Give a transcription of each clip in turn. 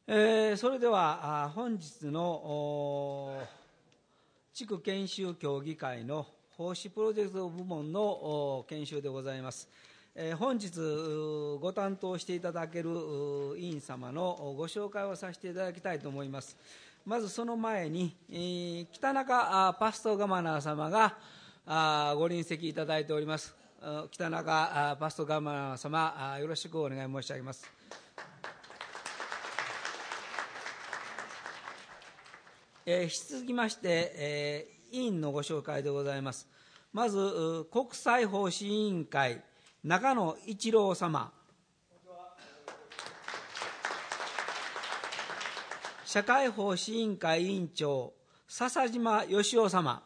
それでは本日の地区研修協議会の奉仕プロジェクト部門の研修でございます。本日ご担当していただける委員様のご紹介をさせていただきたいと思います。まずその前に、北中パストガマナー様がご臨席いただいております。北中パストガマナー様、よろしくお願い申し上げます。引き続きまして、委員のご紹介でございます。まず国際奉仕委員会中野一郎様、社会奉仕委員会委員長笹島義夫様、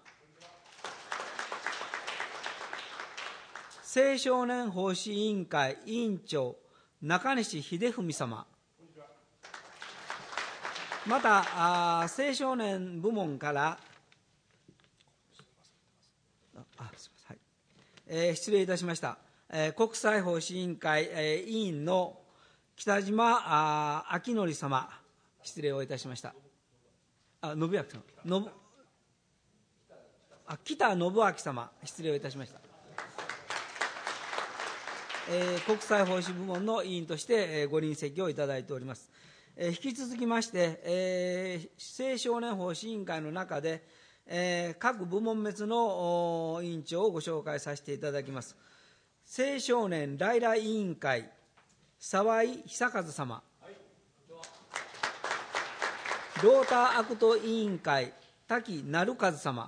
青少年奉仕委員会委員長中西秀文様、また青少年部門から失礼いたしました。国際奉仕委員会委員の北島明則様、失礼をいたしました。信明さん、北信明様、失礼をいたしました。国際奉仕部門の委員としてご臨席をいただいております。引き続きまして、青少年奉仕委員会の中で、各部門別の委員長をご紹介させていただきます。青少年来来委員会沢井久和様、ローターアクト委員会滝成和様、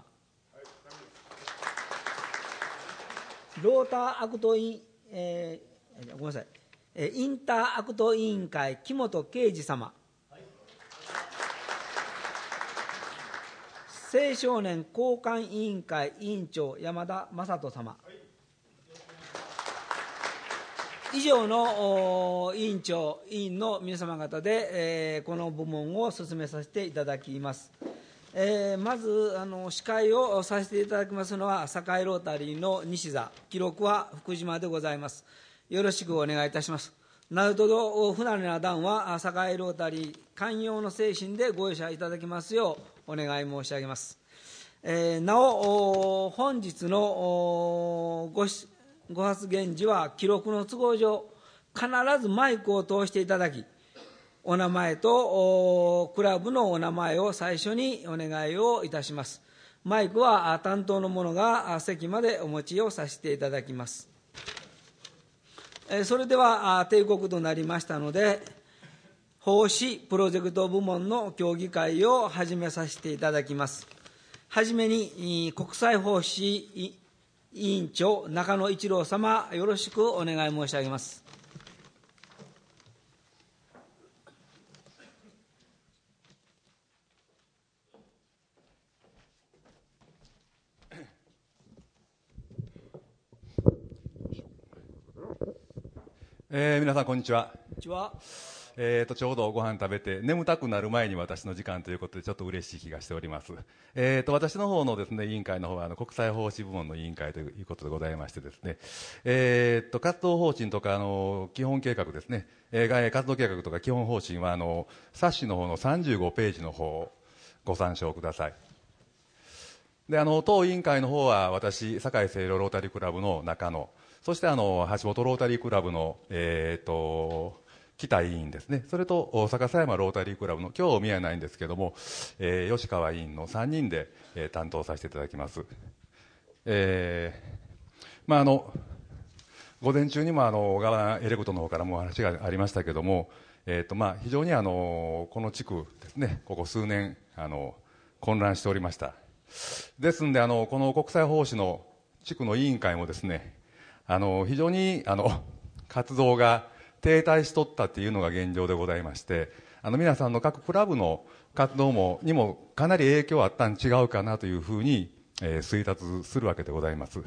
ローターアクト委員、ごめんなさい、インターアクト委員会木本啓二様、青少年交換委員会委員長山田正人様、以上の委員長委員の皆様方で、この部門を進めさせていただきます。まず司会をさせていただきますのは堺ロータリーの西座、記録は福島でございます。よろしくお願いいたします。なるほど不慣れな段は堺ロータリー寛容の精神でご容赦いただきますようお願い申し上げます。なお本日のご発言時は記録の都合上必ずマイクを通していただき、お名前とクラブのお名前を最初にお願いをいたします。マイクは担当の者が席までお持ちをさせていただきます。それでは定刻となりましたので、奉仕プロジェクト部門の協議会を始めさせていただきます。はじめに国際奉仕委員長中野一郎様、よろしくお願い申し上げます。 皆さんこんにちは。 こんにちは。 ちょうどご飯食べて眠たくなる前に私の時間ということでちょっと嬉しい気がしております。私の方のですね委員会の方は国際奉仕部門の委員会ということでございましてですね、活動方針とか基本計画ですね、活動計画とか基本方針は冊子の方の35ページの方をご参照ください。で当委員会の方は私堺西洋ロータリークラブの中野、そして橋本ロータリークラブの北委員ですね、それと大阪狭山ロータリークラブの今日見えないんですけども、吉川委員の3人で、担当させていただきます。午前中にも小川エレクトの方からもお話がありましたけども、非常にこの地区ですね、ここ数年混乱しておりました。ですのでこの国際奉仕の地区の委員会もですね、非常に活動が停滞しとったっていうのが現状でございまして、皆さんの各クラブの活動にもかなり影響あったん違うかなというふうに、推察するわけでございます。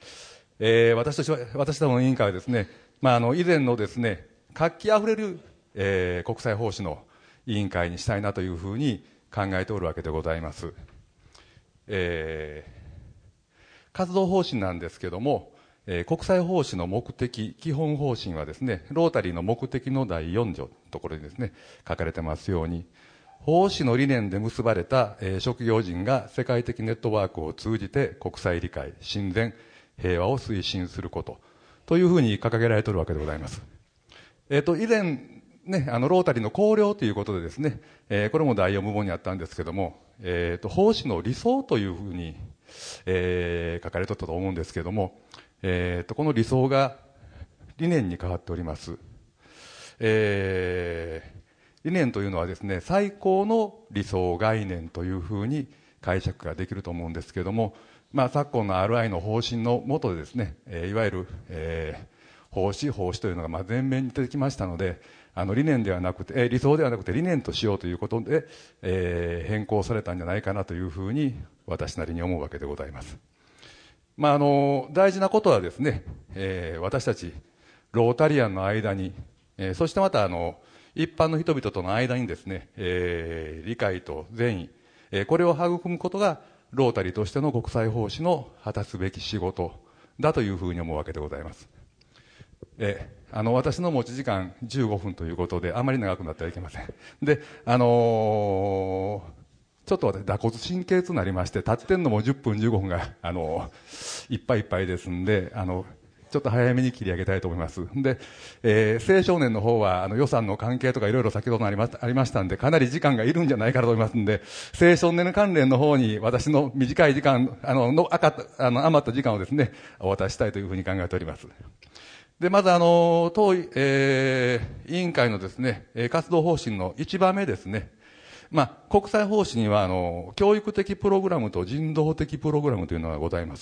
私どもの委員会はですね、以前のですね活気あふれる、国際奉仕の委員会にしたいなというふうに考えておるわけでございます。活動方針なんですけども、 国際奉仕の目的、基本方針はですね、ロータリーの目的の第4条のところにですね、書かれてますように、奉仕の理念で結ばれた、職業人が世界的ネットワークを通じて国際理解、親善、平和を推進することというふうに掲げられているわけでございます。以前ね、ロータリーの綱領ということでですね、これも第4部門にあったんですけども、奉仕の理想というふうに、書かれていたと思うんですけども、この理想が理念に変わっております。理念というのはですね、最高の理想概念というふうに解釈ができると思うんですけども、昨今の RI の方針の下でですね、いわゆる、奉仕というのが前面に出てきましたので、理念ではなくて、理想ではなくて理念としようということで、変更されたんじゃないかなというふうに私なりに思うわけでございます。大事なことはですね、私たちロータリアンの間に、そしてまた一般の人々との間にですね、理解と善意、これを育むことがロータリーとしての国際奉仕の果たすべき仕事だというふうに思うわけでございます。私の持ち時間15分ということであまり長くなってはいけません。で、ちょっと私打骨神経痛になりまして、立ってんのも10分15分がいっぱいいっぱいですんで、ちょっと早めに切り上げたいと思います。で、青少年の方は予算の関係とかいろいろ先ほどありましたんで、かなり時間がいるんじゃないかと思いますんで、青少年関連の方に私の短い時間余った時間をですねお渡ししたいというふうに考えております。で、まず当委員会のですね活動方針の1番目ですね。国際奉仕には教育的プログラムと人道的プログラムというのがございます。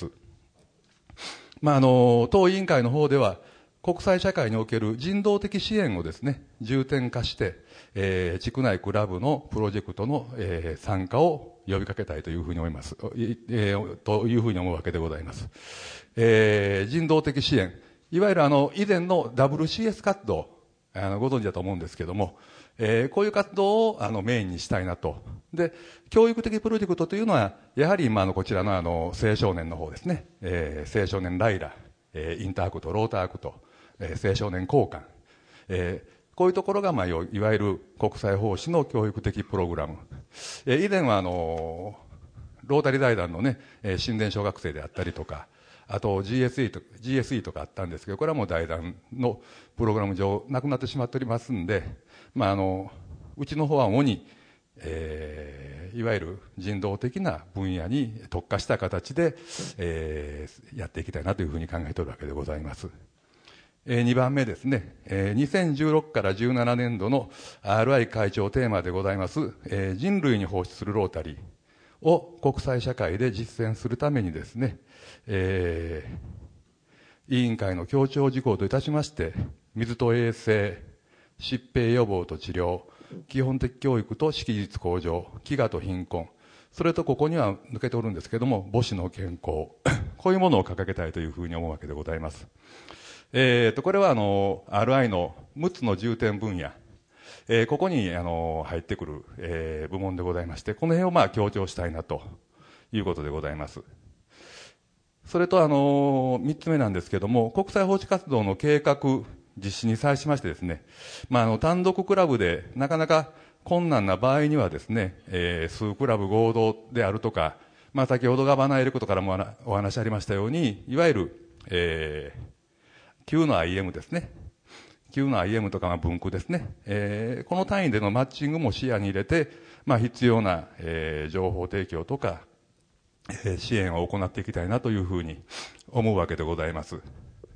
当委員会の方では国際社会における人道的支援をですね重点化して、地区内クラブのプロジェクトの、参加を呼びかけたいというふうに思います、というふうに思うわけでございます。人道的支援、いわゆる以前の WCS 活動、ご存知だと思うんですけども、こういう活動をメインにしたいなと。で、教育的プロジェクトというのはやはりこちらの青少年の方ですね、青少年ライラ、インタークト、ロータークト、青少年交換、こういうところがいわゆる国際奉仕の教育的プログラム。以前はロータリー財団のね、親善小学生であったりとか、あと GSE とかあったんですけど、これはもう財団のプログラム上なくなってしまっておりますんで、うちの方は主に、いわゆる人道的な分野に特化した形で、やっていきたいなというふうに考えておるわけでございます。2番目ですね、2016から17年度の RI 会長テーマでございます、人類に奉仕するロータリーを国際社会で実践するためにですね、委員会の協調事項といたしまして、水と衛生、疾病予防と治療、基本的教育と識実向上、飢餓と貧困、それとここには抜けておるんですけども、母子の健康、こういうものを掲げたいというふうに思うわけでございます。これはRI の6つの重点分野、ここに入ってくる、部門でございまして、この辺を強調したいなということでございます。それと3つ目なんですけども、国際奉仕活動の計画実施に際しましてですね、単独クラブでなかなか困難な場合にはですね、数クラブ合同であるとか、先ほどガバナーエレクトからもお話ありましたように、いわゆる、級の IM ですね。級の IM とか分区ですね。この単位でのマッチングも視野に入れて、必要な、情報提供とか、支援を行っていきたいなというふうに思うわけでございます。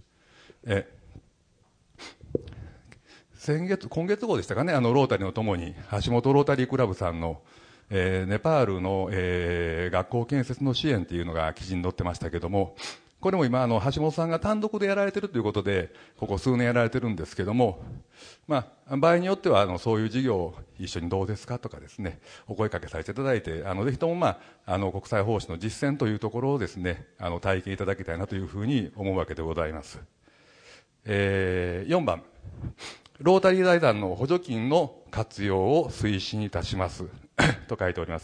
今月号でしたかね、ロータリーのともに、橋本ロータリークラブさんの、ネパールの、学校建設の支援というのが記事に載ってましたけども、これも今橋本さんが単独でやられているということで、ここ数年やられてるんですけども、場合によってはそういう事業を一緒にどうですかとかですね、お声かけさせていただいて、ぜひとも国際奉仕の実践というところをですね、体験いただきたいなというふうに思うわけでございます。4番、ロータリー財団の補助金の活用を推進いたしますと書いております。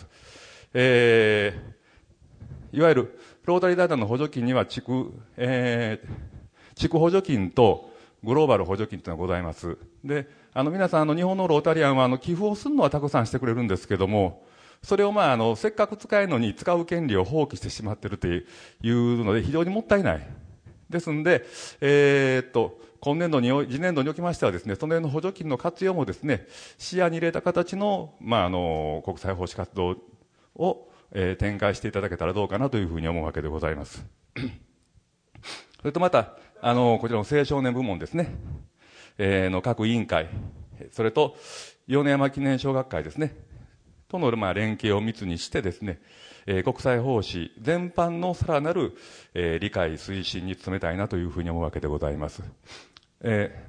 いわゆるロータリー財団の補助金には地区補助金とグローバル補助金というのがございます。で、皆さん、日本のロータリアンは、寄付をするのはたくさんしてくれるんですけども、それをせっかく使えるのに使う権利を放棄してしまっているというので、非常にもったいない。ですんで、今年度に、次年度におきましてはですね、その辺の補助金の活用もですね、視野に入れた形の、国際奉仕活動を、展開していただけたらどうかなというふうに思うわけでございます。それとまた、こちらの青少年部門ですね、の各委員会、それと、米山記念小学会ですね、との連携を密にしてですね、国際奉仕全般のさらなる、理解推進に努めたいなというふうに思うわけでございます。英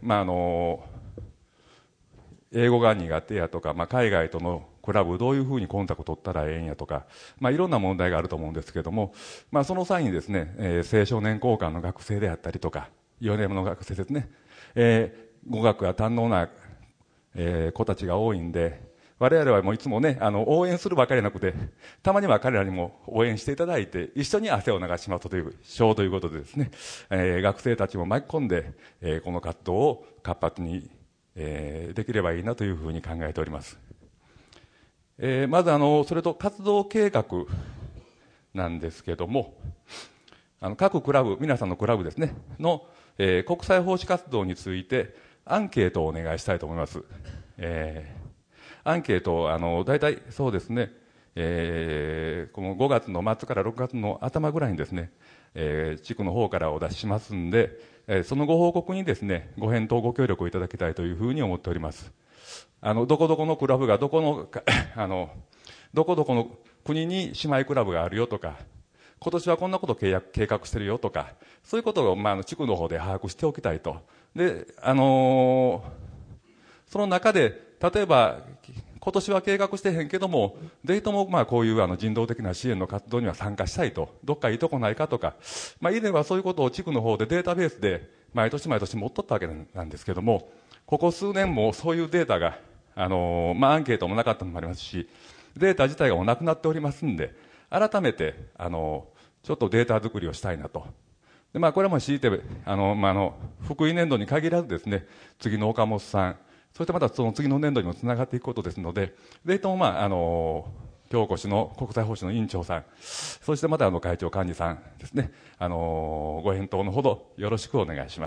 語が苦手やとか、海外とのクラブどういうふうにコンタクト取ったらええんやとか、いろんな問題があると思うんですけども、その際にですね、青少年交換の学生であったりとか、米山の学生ですね、語学が堪能な、子たちが多いんで、我々はもういつもね、応援するばかりじゃなくて、たまには彼らにも応援していただいて、一緒に汗を流しましょうということでですね、学生たちも巻き込んで、この活動を活発に、できればいいなというふうに考えております。まずそれと活動計画なんですけども、各クラブ、皆さんのクラブですね、の、国際奉仕活動についてアンケートをお願いしたいと思います。アンケートを大体そうですね、この5月の末から6月の頭ぐらいにですね、地区の方からお出ししますんで、そのご報告にですね、ご返答ご協力をいただきたいというふうに思っております。どこどこのクラブがどこのどこどこの国に姉妹クラブがあるよとか、今年はこんなことを計画してるよとか、そういうことを地区の方で把握しておきたいと。で、その中で例えば今年は計画してへんけども、ぜひともこういう人道的な支援の活動には参加したいと、どっかいいとこないかとか、以前はそういうことを地区の方でデータベースで毎年毎年持っとったわけなんですけども、ここ数年もそういうデータがアンケートもなかったのもありますし、データ自体がもうなくなっておりますんで、改めてちょっとデータ作りをしたいなと。でこれも強いて福井年度に限らずですね、次の岡本さん、そしてまたその次の年度にもつながっていくことですので、ぜひとも京子市の国際奉仕の委員長さん、そしてまた会長幹事さんですね、ご返答のほどよろしくお願いします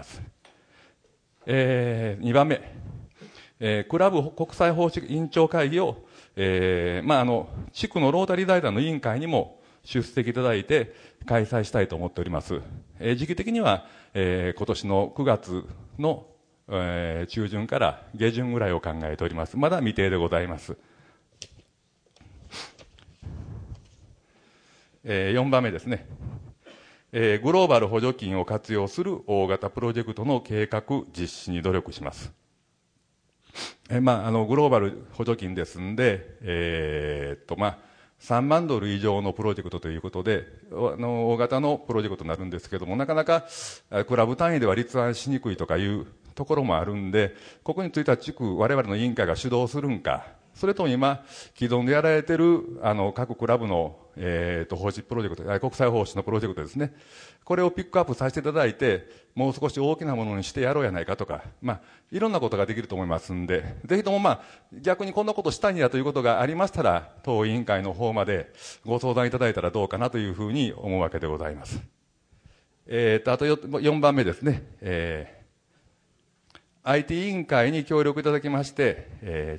。2番目、クラブ国際奉仕委員長会議を、地区のロータリー財団の委員会にも出席いただいて開催したいと思っております。時期的には、今年の9月の中旬から下旬ぐらいを考えております。まだ未定でございます。4番目ですね、グローバル補助金を活用する大型プロジェクトの計画実施に努力します。グローバル補助金ですんで、3万ドル以上のプロジェクトということで、大型のプロジェクトになるんですけども、なかなかクラブ単位では立案しにくいとかいうところもあるんで、ここについては地区、我々の委員会が主導するんか、それとも今既存でやられている各クラブの、奉仕プロジェクト、国際奉仕のプロジェクトですね、これをピックアップさせていただいて、もう少し大きなものにしてやろうやないかとか、いろんなことができると思いますんで、ぜひとも逆にこんなことしたいんやということがありましたら、当委員会の方までご相談いただいたらどうかなというふうに思うわけでございます。あと4番目ですね、IT 委員会に協力いただきまして、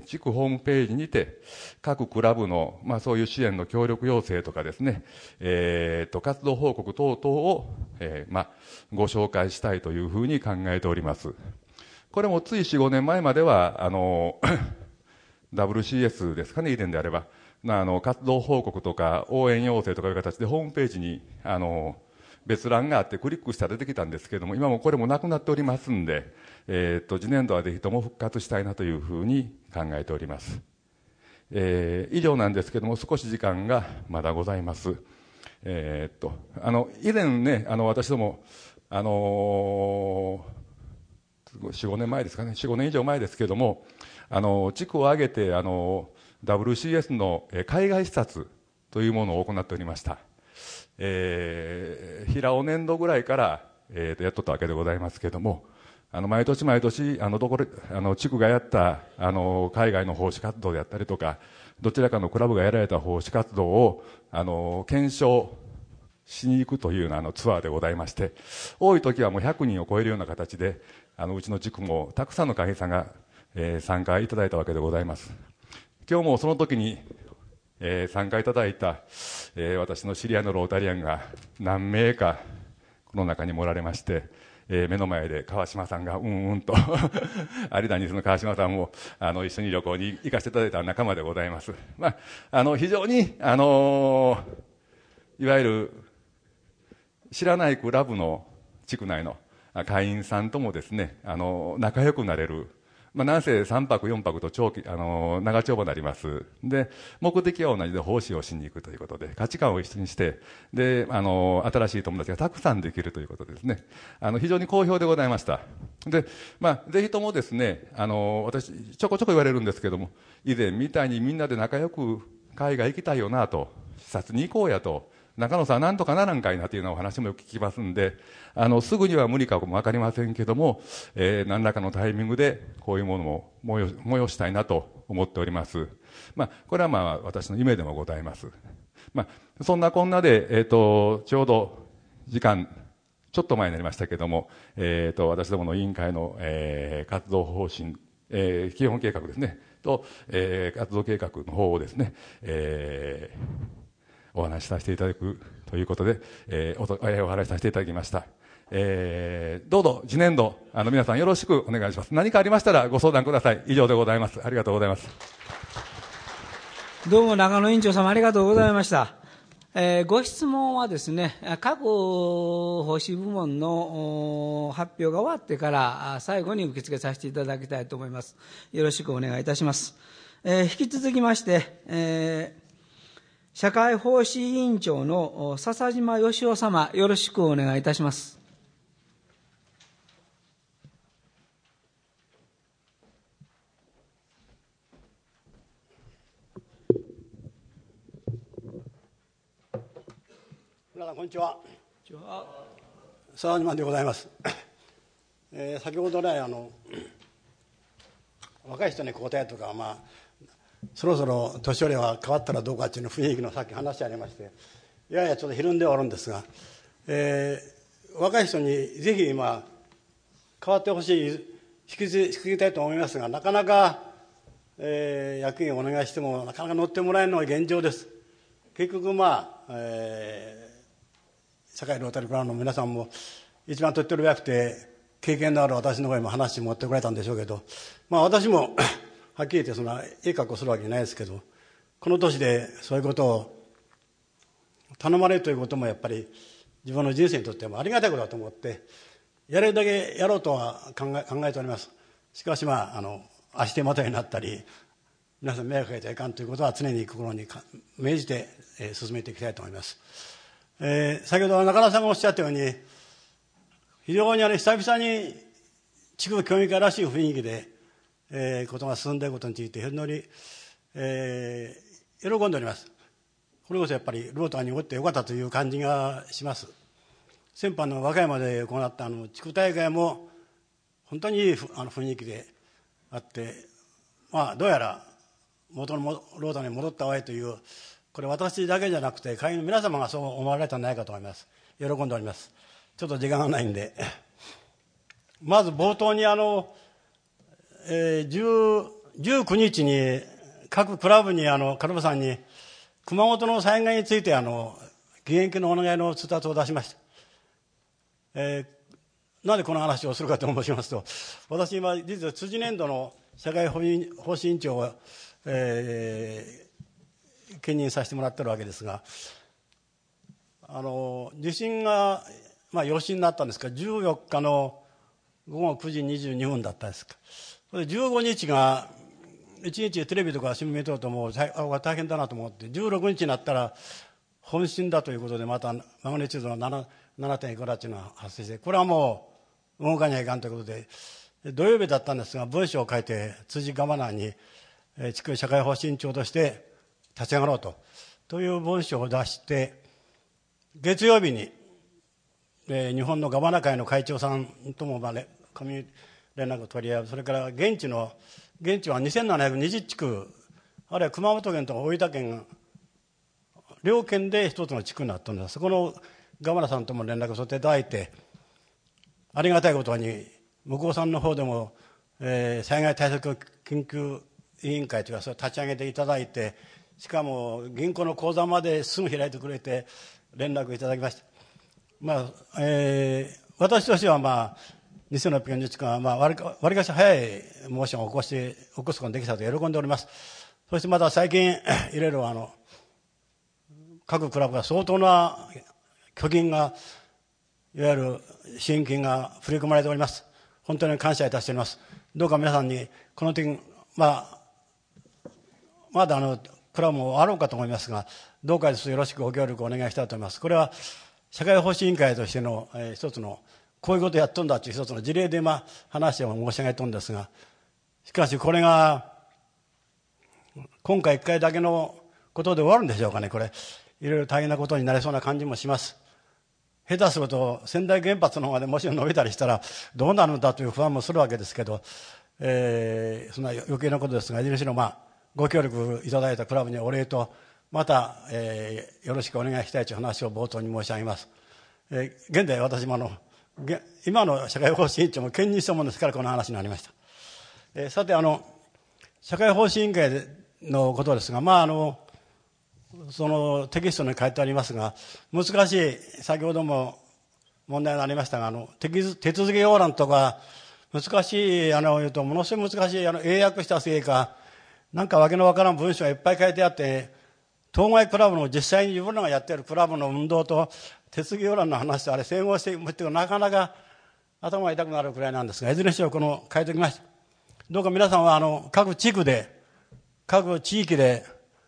地区ホームページにて各クラブの、そういう支援の協力要請とかですね、活動報告等々を、ご紹介したいというふうに考えております。これもつい 4,5 年前まではWCS ですかね、以前であれば活動報告とか応援要請とかいう形でホームページに別欄があってクリックしたら出てきたんですけれども、今もこれもなくなっておりますんで、次年度はぜひとも復活したいなというふうに考えております。以上なんですけども、少し時間がまだございます。以前ね、私ども4、5年前ですかね、4、5年以上前ですけれども、地区を挙げてWCS の海外視察というものを行っておりました。平尾年度ぐらいから、 やっとったわけでございますけれども、毎年毎年地区がやった海外の奉仕活動であったりとか、どちらかのクラブがやられた奉仕活動を検証しに行くというようなツアーでございまして、多い時はもう100人を超えるような形でうちの地区もたくさんの会員さんが、参加いただいたわけでございます。今日もその時に、参加いただいた、私の知り合いのロータリアンが何名かこの中にもおられまして、目の前で川島さんがうんうんと有田にその川島さんも一緒に旅行に行かせていただいた仲間でございます。非常にいわゆる知らないクラブの地区内の会員さんともですね仲良くなれる、なんせ3泊4泊と長丁場になります。で目的は同じで奉仕をしに行くということで、価値観を一緒にして、で新しい友達がたくさんできるということですね、非常に好評でございました。で、ぜひともですね私ちょこちょこ言われるんですけども、以前みたいにみんなで仲良く海外行きたいよなと、視察に行こうやと、中野さんなんとかならんかいなというようなお話もよく聞きますんで、すぐには無理かも分かりませんけども、何らかのタイミングでこういうものも催したいなと思っております。これは私の夢でもございます。そんなこんなで、ちょうど時間ちょっと前になりましたけども、私どもの委員会の、活動方針、基本計画ですねと、活動計画の方をですね、お話しさせていただくということで、お話しさせていただきました。どうぞ次年度皆さんよろしくお願いします。何かありましたらご相談ください。以上でございます。ありがとうございます。 どうも中野委員長様ありがとうございました。ご質問はですね、各奉仕部門の発表が終わってから最後に受け付けさせていただきたいと思います。よろしくお願いいたします。引き続きまして、社会奉仕委員長の笹島義夫様、よろしくお願いいたします。 皆さんこんにちは。笹島でございます。先ほどね若い人に交代とかそろそろ年寄りは変わったらどうかっていうの雰囲気のさっき話ありまして、ややちょっとひるんではあるんですが、若い人にぜひ今変わってほしい、引き継ぎたいと思いますが、なかなか、役員をお願いしてもなかなか乗ってもらえるのが現状です。結局社会ロータリークラブの皆さんも一番手っ取り早くて経験のある私の方へも話持ってこられたんでしょうけど、私もはっきり言ってそんなええ格好するわけじゃないですけど、この年でそういうことを頼まれるということもやっぱり自分の人生にとってもありがたいことだと思って、やれるだけやろうとは考えております。しかし足手まといになったり皆さん迷惑かけちゃいかんということは常に心に銘じて、進めていきたいと思います。先ほど中田さんがおっしゃったように、非常に久々に地区協議会らしい雰囲気でことが進んでいることについて非常に、喜んでおります。これこそやっぱりローターにおってよかったという感じがします。先般の和歌山で行った地区大会も本当にいい雰囲気であって、どうやら元のローターに戻ったわいという、これ私だけじゃなくて会員の皆様がそう思われたんじゃないかと思います。喜んでおります。ちょっと時間がないんでまず冒頭に19日に各クラブにカルボさんに熊本の災害について義援金のお願いの通達を出しました。なぜこの話をするかと申しますと、私今実は辻年度の社会奉仕委員長を、兼任させてもらってるわけですが、地震が、余震になったんですが14日の午後9時22分だったんですか。15日が1日テレビとか新聞見てるともう大変だなと思って、16日になったら本震だということでまたマグニチュードの 7. いくらっていうのが発生して、これはもう動かにはいかんということで、土曜日だったんですが文書を書いて辻ガバナーに地区社会奉仕委員長として立ち上がろうという文書を出して、月曜日に日本のガバナ会の会長さんとも紙連絡を取り合う。それから現地は2720地区、あるいは熊本県と大分県が両県で一つの地区になっております。そこのガバナさんとも連絡を取っていただいて、ありがたいことに向こうさんの方でも、災害対策緊急委員会というかそれを立ち上げていただいて、しかも銀行の口座まですぐ開いてくれて連絡いただきました。私としては2640地区はわりかし早いモーションを起こすことができたと喜んでおります。そしてまた最近いろいろ各クラブが相当な貯金がいわゆる支援金が振り込まれております。本当に感謝いたしております。どうか皆さんにこの点まだクラブもあろうかと思いますが、どうかよろしくご協力をお願いしたいと思います。これは社会奉仕委員会としての、一つのこういうことをやっとんだという一つの事例で話を申し上げとんですが、しかしこれが今回1回だけのことで終わるんでしょうかね。これいろいろ大変なことになりそうな感じもします。下手すると仙台原発の方までもし伸びたりしたらどうなるんだという不安もするわけですけど、そんな余計なことですが、いずれにしろご協力いただいたクラブにお礼と、また、よろしくお願いしたいという話を冒頭に申し上げます。現在私も今の社会奉仕委員長も兼任したものですからこの話になりました。さて社会奉仕委員会のことですが、そのテキストに書いてありますが、難しい、先ほども問題になりましたが、手続き要覧とか難しい言うとものすごい難しい英訳したせいか、なんかわけのわからん文章がいっぱい書いてあって、当該クラブの実際に自分らがやっているクラブの運動と手続き要覧の話と整合していくなかなか頭が痛くなるくらいなんですが、いずれにしろ書いておきました。どうか皆さんは各地域で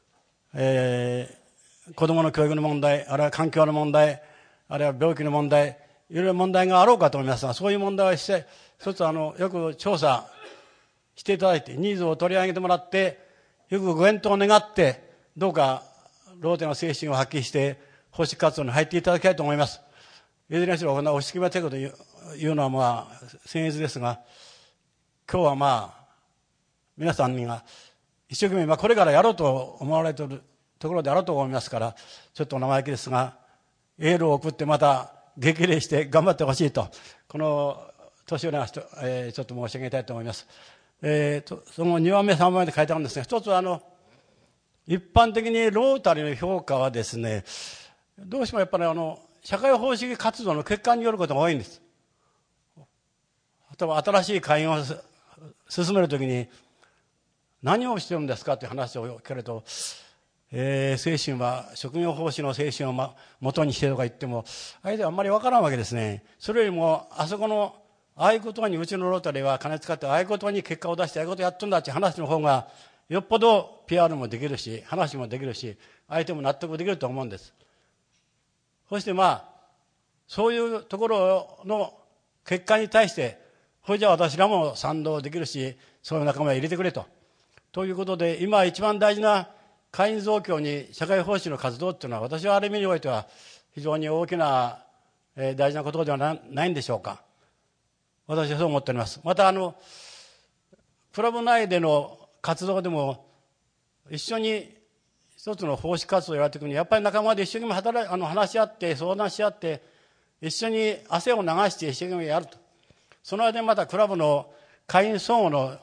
子どもの教育の問題、あるいは環境の問題、あるいは病気の問題、いろいろ問題があろうかと思いますが、そういう問題をして一つよく調査していただいて、ニーズを取り上げてもらって、よくご返答を願って、どうかローテの精神を発揮して奉仕活動に入っていただきたいと思います。いずれにしろこんな押し決めたいことを言うのは僭越ですが、今日は皆さんにが一生懸命これからやろうと思われているところであろうと思いますから、ちょっと生意気ですがエールを送ってまた激励して頑張ってほしいと、この年寄りはちょっと申し上げたいと思います。その2番目3番目で書いてあるんですが、一つは一般的にロータリーの評価はですね、どうしてもやっぱり社会奉仕活動の結果によることが多いんです。例えば新しい会員を進めるときに何をしてるんですかという話を聞かれると、精神は職業奉仕の精神を元にしてとか言っても相手はあんまりわからんわけですね。それよりもあそこのああいうことにうちのロータリーは金使ってああいうことに結果を出してああいうことやっとんだっていう話の方がよっぽど PR もできるし話もできるし相手も納得できると思うんです。そしてそういうところの結果に対してこれじゃあ私らも賛同できるしそういう仲間を入れてくれということで、今一番大事な会員増強に社会奉仕の活動っていうのは、私はある意味においては非常に大きな大事なことではないんでしょうか。私はそう思っております。またクラブ内での活動でも一緒に一つの奉仕活動をやっていくにやっぱり仲間で一生懸命話し合って相談し合って一緒に汗を流して一生懸命やると、その間にまたクラブの会員相互の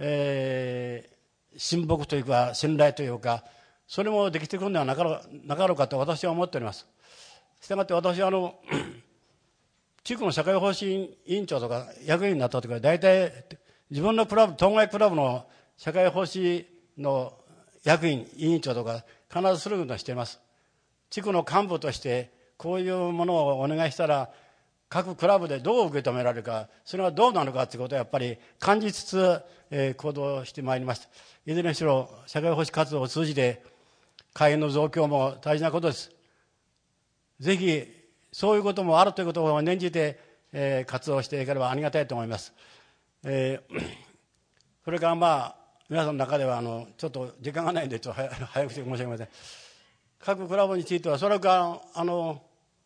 親睦というか信頼というか、それもできてくるのではなかろうかと私は思っております。したがって私は地区の社会奉仕委員長とか役員になった時は大体自分のクラブ当該クラブの社会奉仕の役員委員長とか必ずすることをしています。地区の幹部としてこういうものをお願いしたら各クラブでどう受け止められるか、それはどうなのかということをやっぱり感じつつ、行動してまいりました。いずれにしろ社会奉仕活動を通じて会員の増強も大事なことです。ぜひそういうこともあるということを念じて、活動していければありがたいと思います。それから皆さんの中ではちょっと時間がないのでちょっと早くして申し訳ません。各クラブについてはそれから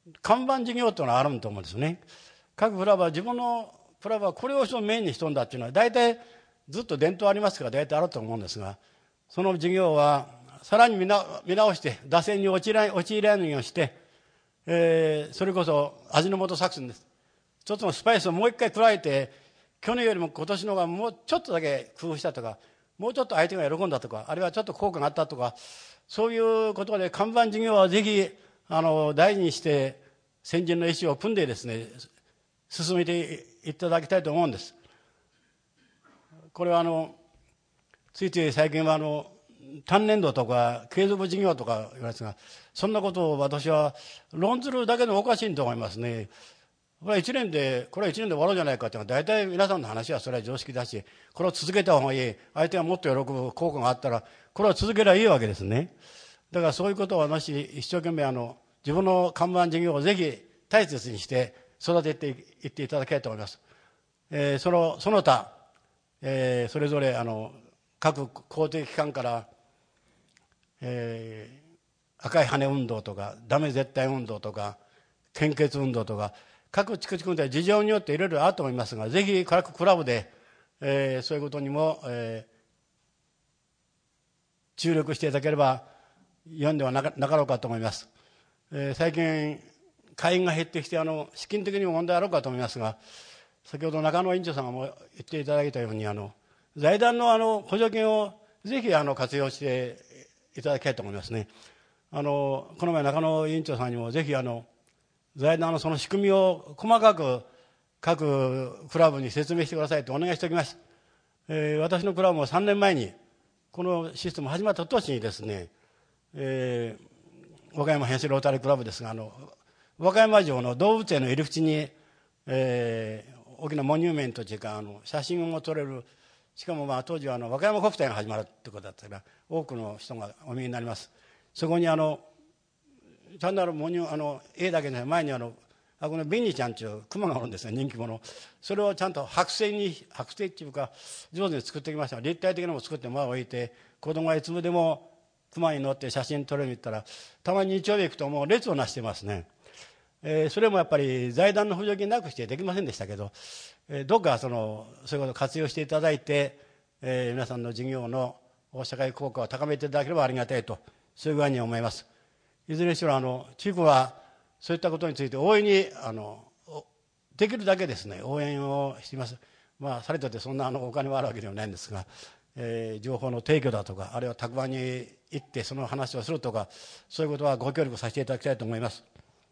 看板事業というのがあると思うんですね。各クラブは自分のクラブはこれをメインにしとんだっていうのは大体ずっと伝統ありますから大体あると思うんですが、その事業はさらに見直して打線に陥らないようにして、それこそ味の素作戦です。一つのスパイスをもう一回加えて、去年よりも今年の方がもうちょっとだけ工夫したとか、もうちょっと相手が喜んだとか、あるいはちょっと効果があったとか、そういうことで看板事業はぜひ大事にして先人の意思を組んでですね、進めていただきたいと思うんです。これはついつい最近は単年度とか継続事業とか言われますが、そんなことを私は論ずるだけでもおかしいと思いますね。これは1年で終わろうじゃないかというのは大体皆さんの話はそれは常識だし、これを続けた方がいい、相手がもっと喜ぶ効果があったらこれは続ければいいわけですね。だからそういうことを私一生懸命自分の看板事業をぜひ大切にして育てていっていただきたいと思います。その他、それぞれ各公的機関から、赤い羽運動とかダメ絶対運動とか献血運動とか各地区で事情によっていろいろあると思いますが、ぜひ各クラブで、そういうことにも、注力していただければよんではなかろうかと思います。最近会員が減ってきて資金的にも問題あろうかと思いますが、先ほど中野委員長さんがも言っていただいたように財団の補助金をぜひ活用していただきたいと思いますね。この前中野委員長さんにもぜひ財団のその仕組みを細かく各クラブに説明してくださいとお願いしておきます。私のクラブも3年前にこのシステム始まった年にですね、和歌山編成ロータリークラブですが和歌山城の動物園の入り口に、大きなモニュメントというか写真も撮れる、しかも当時は和歌山国体が始まるということだったから多くの人がお見えになります。そこに単なる絵だけで前にこのビニちゃんという熊がおるんですね、人気者。それをちゃんと剥製っていうか上手に作ってきました。立体的なのも作って前を置いて、子供がいつでも熊に乗って写真撮れると言ったら、たまに日曜日行くともう列をなしてますね。それもやっぱり財団の補助金なくしてできませんでしたけど、どうかそういうことを活用していただいて、皆さんの事業の社会効果を高めていただければありがたいと、そういう具合に思います。いずれにしろ地区はそういったことについて大いにできるだけですね応援をしています。されとってそんなお金はあるわけではないんですが、情報の提供だとか、あるいは宅番に行ってその話をするとか、そういうことはご協力させていただきたいと思います。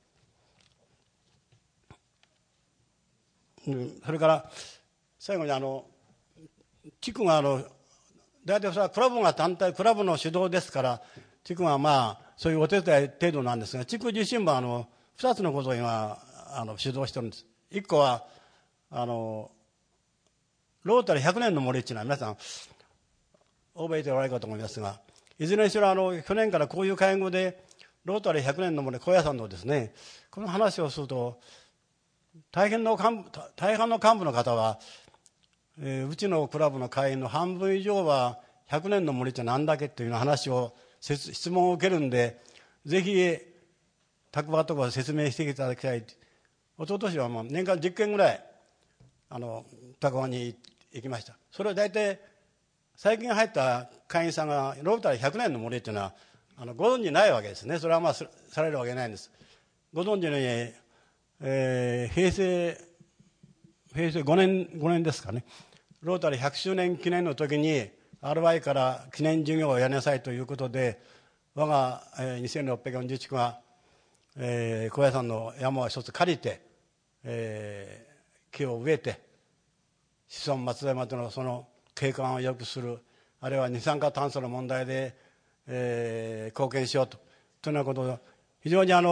それから最後に地区が大体それはクラブが単体クラブの主導ですから、地区はそういうお手伝い程度なんですが、地区自身も2つのことを今主導してるんです。1個はロータリー100年の森っていうのは皆さん覚えておられるかと思いますが、いずれにしろ去年からこういう会合でロータリー100年の森高野山のですね、この話をすると大半の幹部の方は、うちのクラブの会員の半分以上は100年の森って何だっけっていう話を質問を受けるんで、ぜひ宅場とか説明していただきたい。一昨年は年間10件ぐらい宅場に行きました。それは大体最近入った会員さんがロータリー100年の森っていうのはご存じないわけですね。それはされるわけないんです。ご存知のように、平成5年ですかね、ロータリー100周年記念の時に RY から記念事業をやりなさいということで、我が2640地区が高野山の山を一つ借りて、木を植えて子孫末代までのその景観を良くする、あるいは二酸化炭素の問題で、貢献しようというようなことを非常に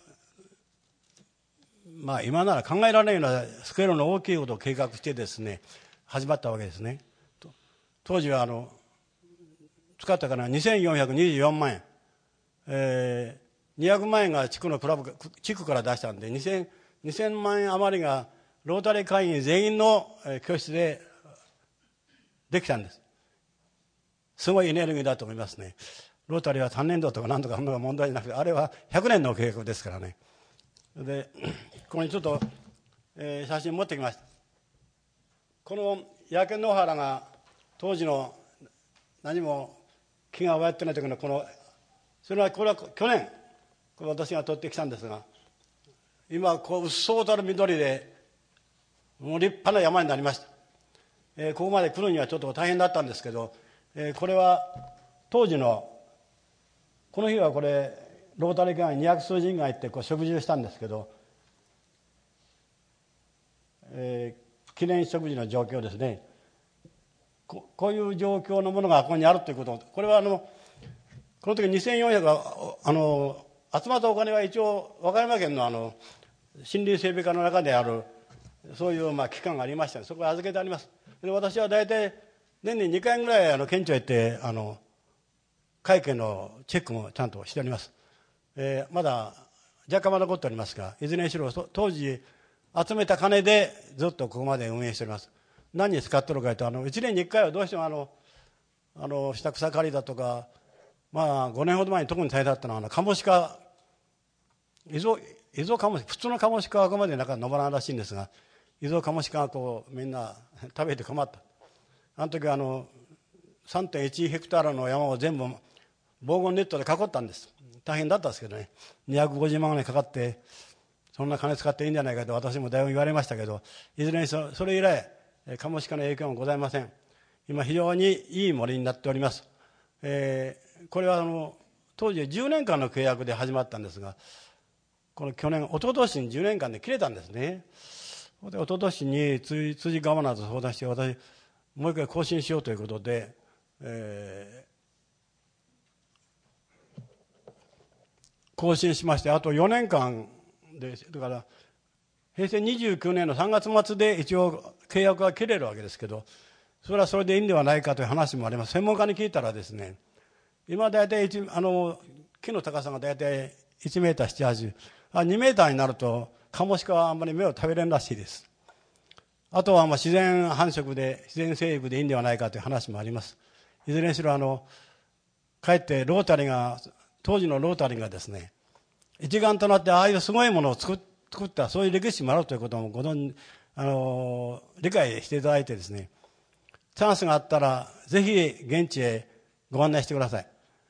今なら考えられないようなスケールの大きいことを計画してですね始まったわけですね。当時は使ったから2424万円、200万円が地区から出したんで2000万円余りがロータリー会員全員の教室でできたんです。すごいエネルギーだと思いますね。ロータリーは3年度とか何とかそんな問題じゃなくて、あれは100年の計画ですからね。 でここにちょっと、写真持ってきました。この焼け野原が当時の何も木が植わってない時のこれは去年これ私が取ってきたんですが、今こううっそうたる緑でもう立派な山になりました。ここまで来るにはちょっと大変だったんですけど、これは当時のこの日はこれロータリー会200数人が行ってこう食事をしたんですけど、記念食事の状況ですね。こういう状況のものがここにあるということ。これはこの時2400が集まったお金は一応和歌山県の森林整備課の中であるそういう機関がありましたので、そこへ預けてあります。で私は大体年に2回ぐらい県庁へ行って会計のチェックもちゃんとしております。まだ若干まだ残っておりますが、いずれにしろ当時集めた金でずっとここまで運営しております。何に使っておるかというと1年に1回はどうしても下草刈りだとか、5年ほど前に特に大変だったのはカモシカ、エゾカモシカ、普通のカモシカはここまで登らないらしいんですが、エゾカモシカがこうみんな食べて困った。あの時は3.1 ヘクタールの山を全部防護ネットで囲ったんです。大変だったんですけどね、250万円かかってそんな金使っていいんじゃないかと私もだいぶ言われましたけど、いずれにそれ以来カモシカの影響もございません。今非常にいい森になっております。これは当時10年間の契約で始まったんですが、この一昨年に10年間で切れたんですね。で一昨年に辻ガバナーと相談して、私もう一回更新しようということで、更新しまして、あと4年間で、だから平成29年の3月末で一応契約が切れるわけですけど、それはそれでいいんではないかという話もあります。専門家に聞いたらですね、今大体木の高さが大体1メーター7、80、2メーターになるとカモシカはあんまり芽を食べれんらしいです。あとは自然繁殖で自然生育でいいんではないかという話もあります。いずれにしろかえって当時のロータリーがですね、一丸となってああいうすごいものを作ったそういう歴史もあるということも理解していただいてですね、チャンスがあったらぜひ現地へご案内してください。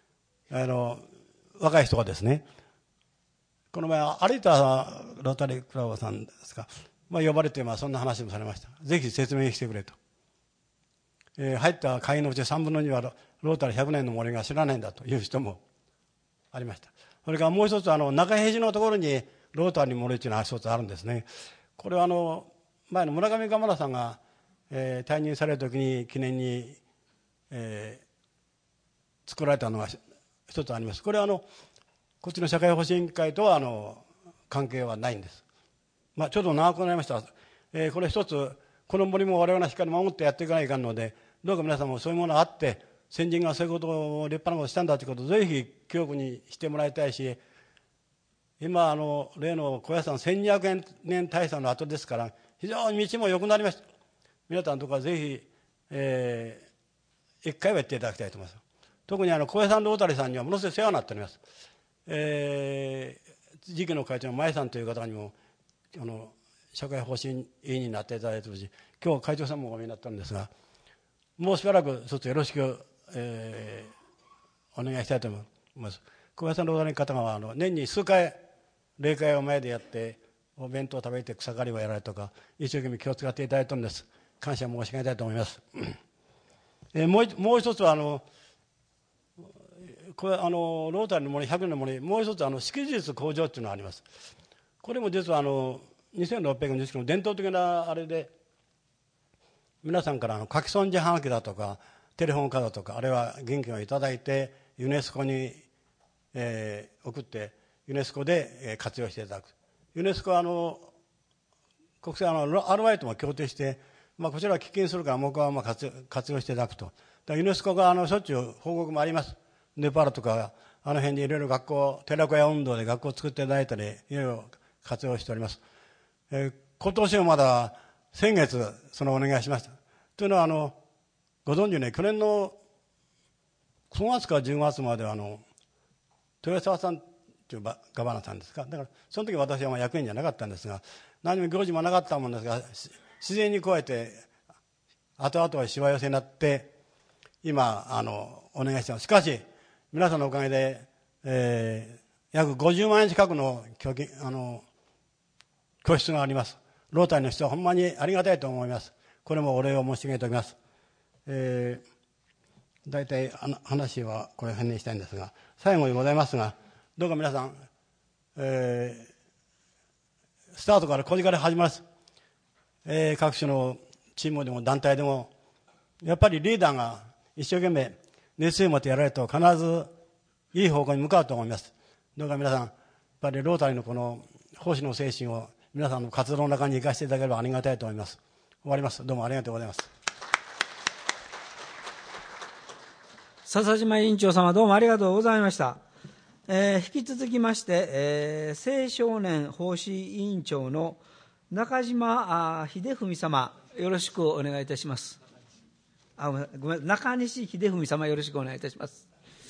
若い人がですね、この前有田ロータリークラブさんですか、呼ばれてそんな話もされました。ぜひ説明してくれと。入った会員のうち3分の2はロータリー100年の森が知らないんだという人もありました。それからもう一つ中平寺のところにロータリーの森というのが一つあるんですね。これは前の村上鎌田さんが、退任される時に記念に、作られたのが一つあります。これはこっちの社会保障委員会とは関係はないんです。ちょっと長くなりました。これ一つこの森も我々がしっかり守ってやっていかないかんので、どうか皆さんもそういうものがあって先人がそういうことを立派なことをしたんだということをぜひ記憶にしてもらいたいし、今例の高野山1200年大祭の後ですから非常に道も良くなりました。皆さんとかぜひ、一回はやっていただきたいと思います。特に高野山ロータリーさんにはものすごい世話になっております。次期の会長の前さんという方にも社会保障委員になっていただいているし、今日会長さんもお見えになったんですが、もうしばらく一つよろしく、お願いしたいと思います。高野山ロータリーの方が年に数回例会を前でやってお弁当を食べて草刈りをやられるとか一生懸命気を使っていただいているんです。感謝申し上げたいと思います。もう一つはこれロータリーの森100年の森、もう一つ識字率向上というのがあります。これも実は2600年の伝統的なあれで、皆さんから書き損じはがきだとかテレフォンカードとかあれは現金をいただいてユネスコに、送ってユネスコで活用していただく。ユネスコは国際RY とも協定して、こちらは棄権するから僕は活用していただくと。ユネスコがしょっちゅう報告もあります。ネパールとか辺でいろいろ学校、寺子屋運動で学校を作っていただいたりいろいろ活用しております。今年もまだ先月そのお願いしました。というのはご存知ね、去年の9月から10月まで豊沢さんとというガバナさんですか。だからその時私は役員じゃなかったんですが、何も行事もなかったもんですが、自然にこうやって後々はしわ寄せになって今お願いしてます。しかし皆さんのおかげで、約50万円近くの拠出があります。ロータリーの人はほんまにありがたいと思います。これもお礼を申し上げておきます。大体話はこれ辺にしたいんですが、最後にございますが、どうか皆さん、スタートからこれから始まります。各種のチームでも団体でもやっぱりリーダーが一生懸命熱意を持ってやられると必ずいい方向に向かうと思います。どうか皆さんやっぱりロータリーのこの奉仕の精神を皆さんの活動の中に生かしていただければありがたいと思います。終わります。どうもありがとうございます。 笹島委員長様、どうもありがとうございました。引き続きまして、青少年奉仕委員長の中島秀文様、よろしくお願いいたします。ごめん、中西秀文様、よろしくお願いいたします。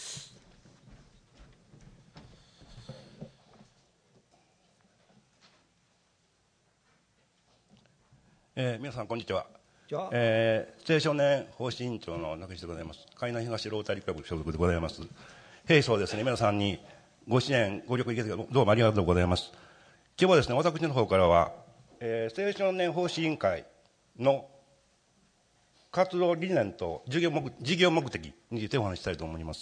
皆さんこんにちは。 青少年奉仕委員長の中西でございます。海南東ロータリークラブ所属でございます。平素ですね、皆さんにご支援ご力いただきどうもありがとうございます。今日はですね、私の方からは、青少年奉仕委員会の活動理念と事業目的についてお話ししたいと思います。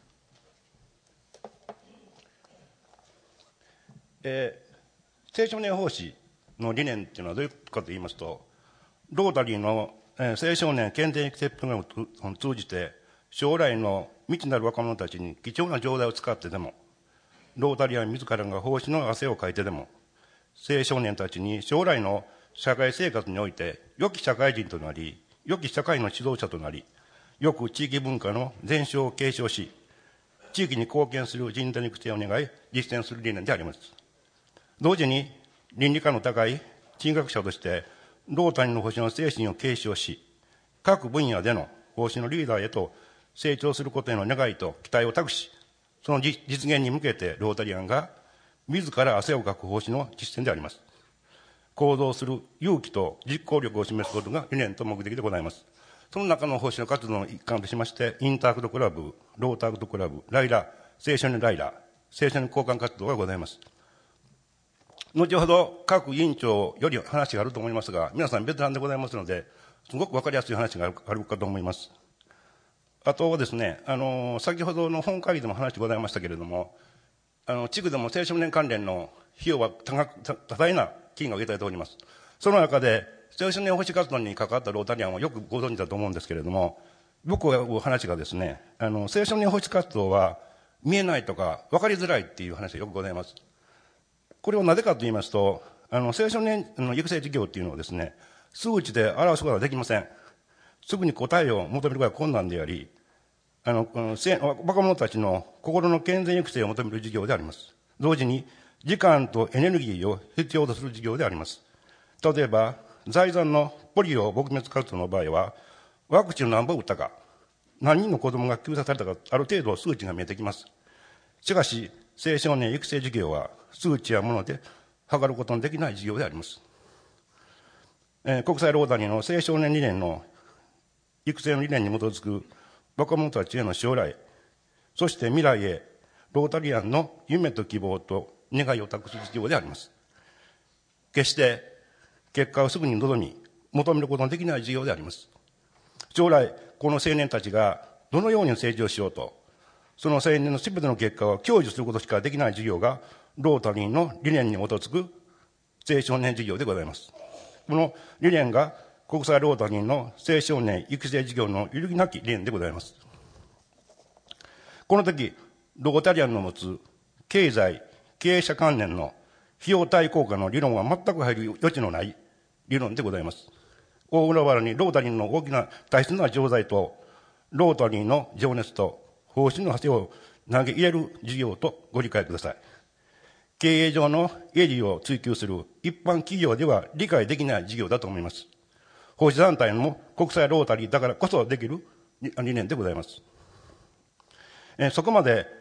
青少年奉仕の理念というのはどういうことかといいますと、ロータリーの青少年健全育成プログラムを通じて、将来の未知なる若者たちに貴重な情材を使ってでも、ロータリアン自らが奉仕の汗をかいてでも、青少年たちに将来の社会生活において、良き社会人となり、良き社会の指導者となり、よく地域文化の伝承を継承し、地域に貢献する人材の育成を願い、実践する理念であります。同時に、倫理観の高い人学者として、ロータリーの奉仕の精神を継承し、各分野での奉仕のリーダーへと成長することへの願いと期待を託し、その実現に向けてロータリアンが自ら汗をかく奉仕の実践であります。行動する勇気と実行力を示すことが理念と目的でございます。その中の奉仕の活動の一環としまして、インターアクトクラブ、ローターアクトクラブ、ライラ、青少年ライラ、青少年交換活動がございます。後ほど各委員長より話があると思いますが、皆さんベテランでございますので、すごく分かりやすい話があるかと思います。あとはですね、先ほどの本会議でも話がございましたけれども、地区でも青少年関連の費用は多大な金が受けられております。その中で、青少年保守活動に関わったロータリアンはよくご存知だと思うんですけれども、僕が言う話がですね、青少年保守活動は見えないとか分かりづらいっていう話がよくございます。これをなぜかと言いますと、青少年の育成事業っていうのはですね、数値で表すことができません。すぐに答えを求めることが困難であり、若者たちの心の健全育成を求める事業であります。同時に、時間とエネルギーを必要とする事業であります。例えば、財産のポリオ撲滅活動の場合は、ワクチンを何本打ったか、何人の子供が救済されたか、ある程度数値が見えてきます。しかし、青少年育成事業は、数値やもので測ることのできない事業であります。国際ロータリーの青少年理念の育成の理念に基づく若者たちへの将来、そして未来へロータリアンの夢と希望と願いを託す事業であります。決して結果をすぐに望み、求めることのできない事業であります。将来、この青年たちがどのように成長しようと、その青年のすべての結果を享受することしかできない事業が、ロータリーの理念に基づく青少年事業でございます。この理念が国際ロータリーの青少年育成事業の揺るぎなき理念でございます。この時、ロータリアンの持つ経済、経営者関連の費用対効果の理論は全く入る余地のない理論でございます。大海原にロータリーの大きな大切な錠剤と、ロータリーの情熱と奉仕の汗を投げ入れる事業とご理解ください。経営上の営利を追求する一般企業では理解できない事業だと思います。奉仕団体も国際ロータリーだからこそできる理念でございます。そこまで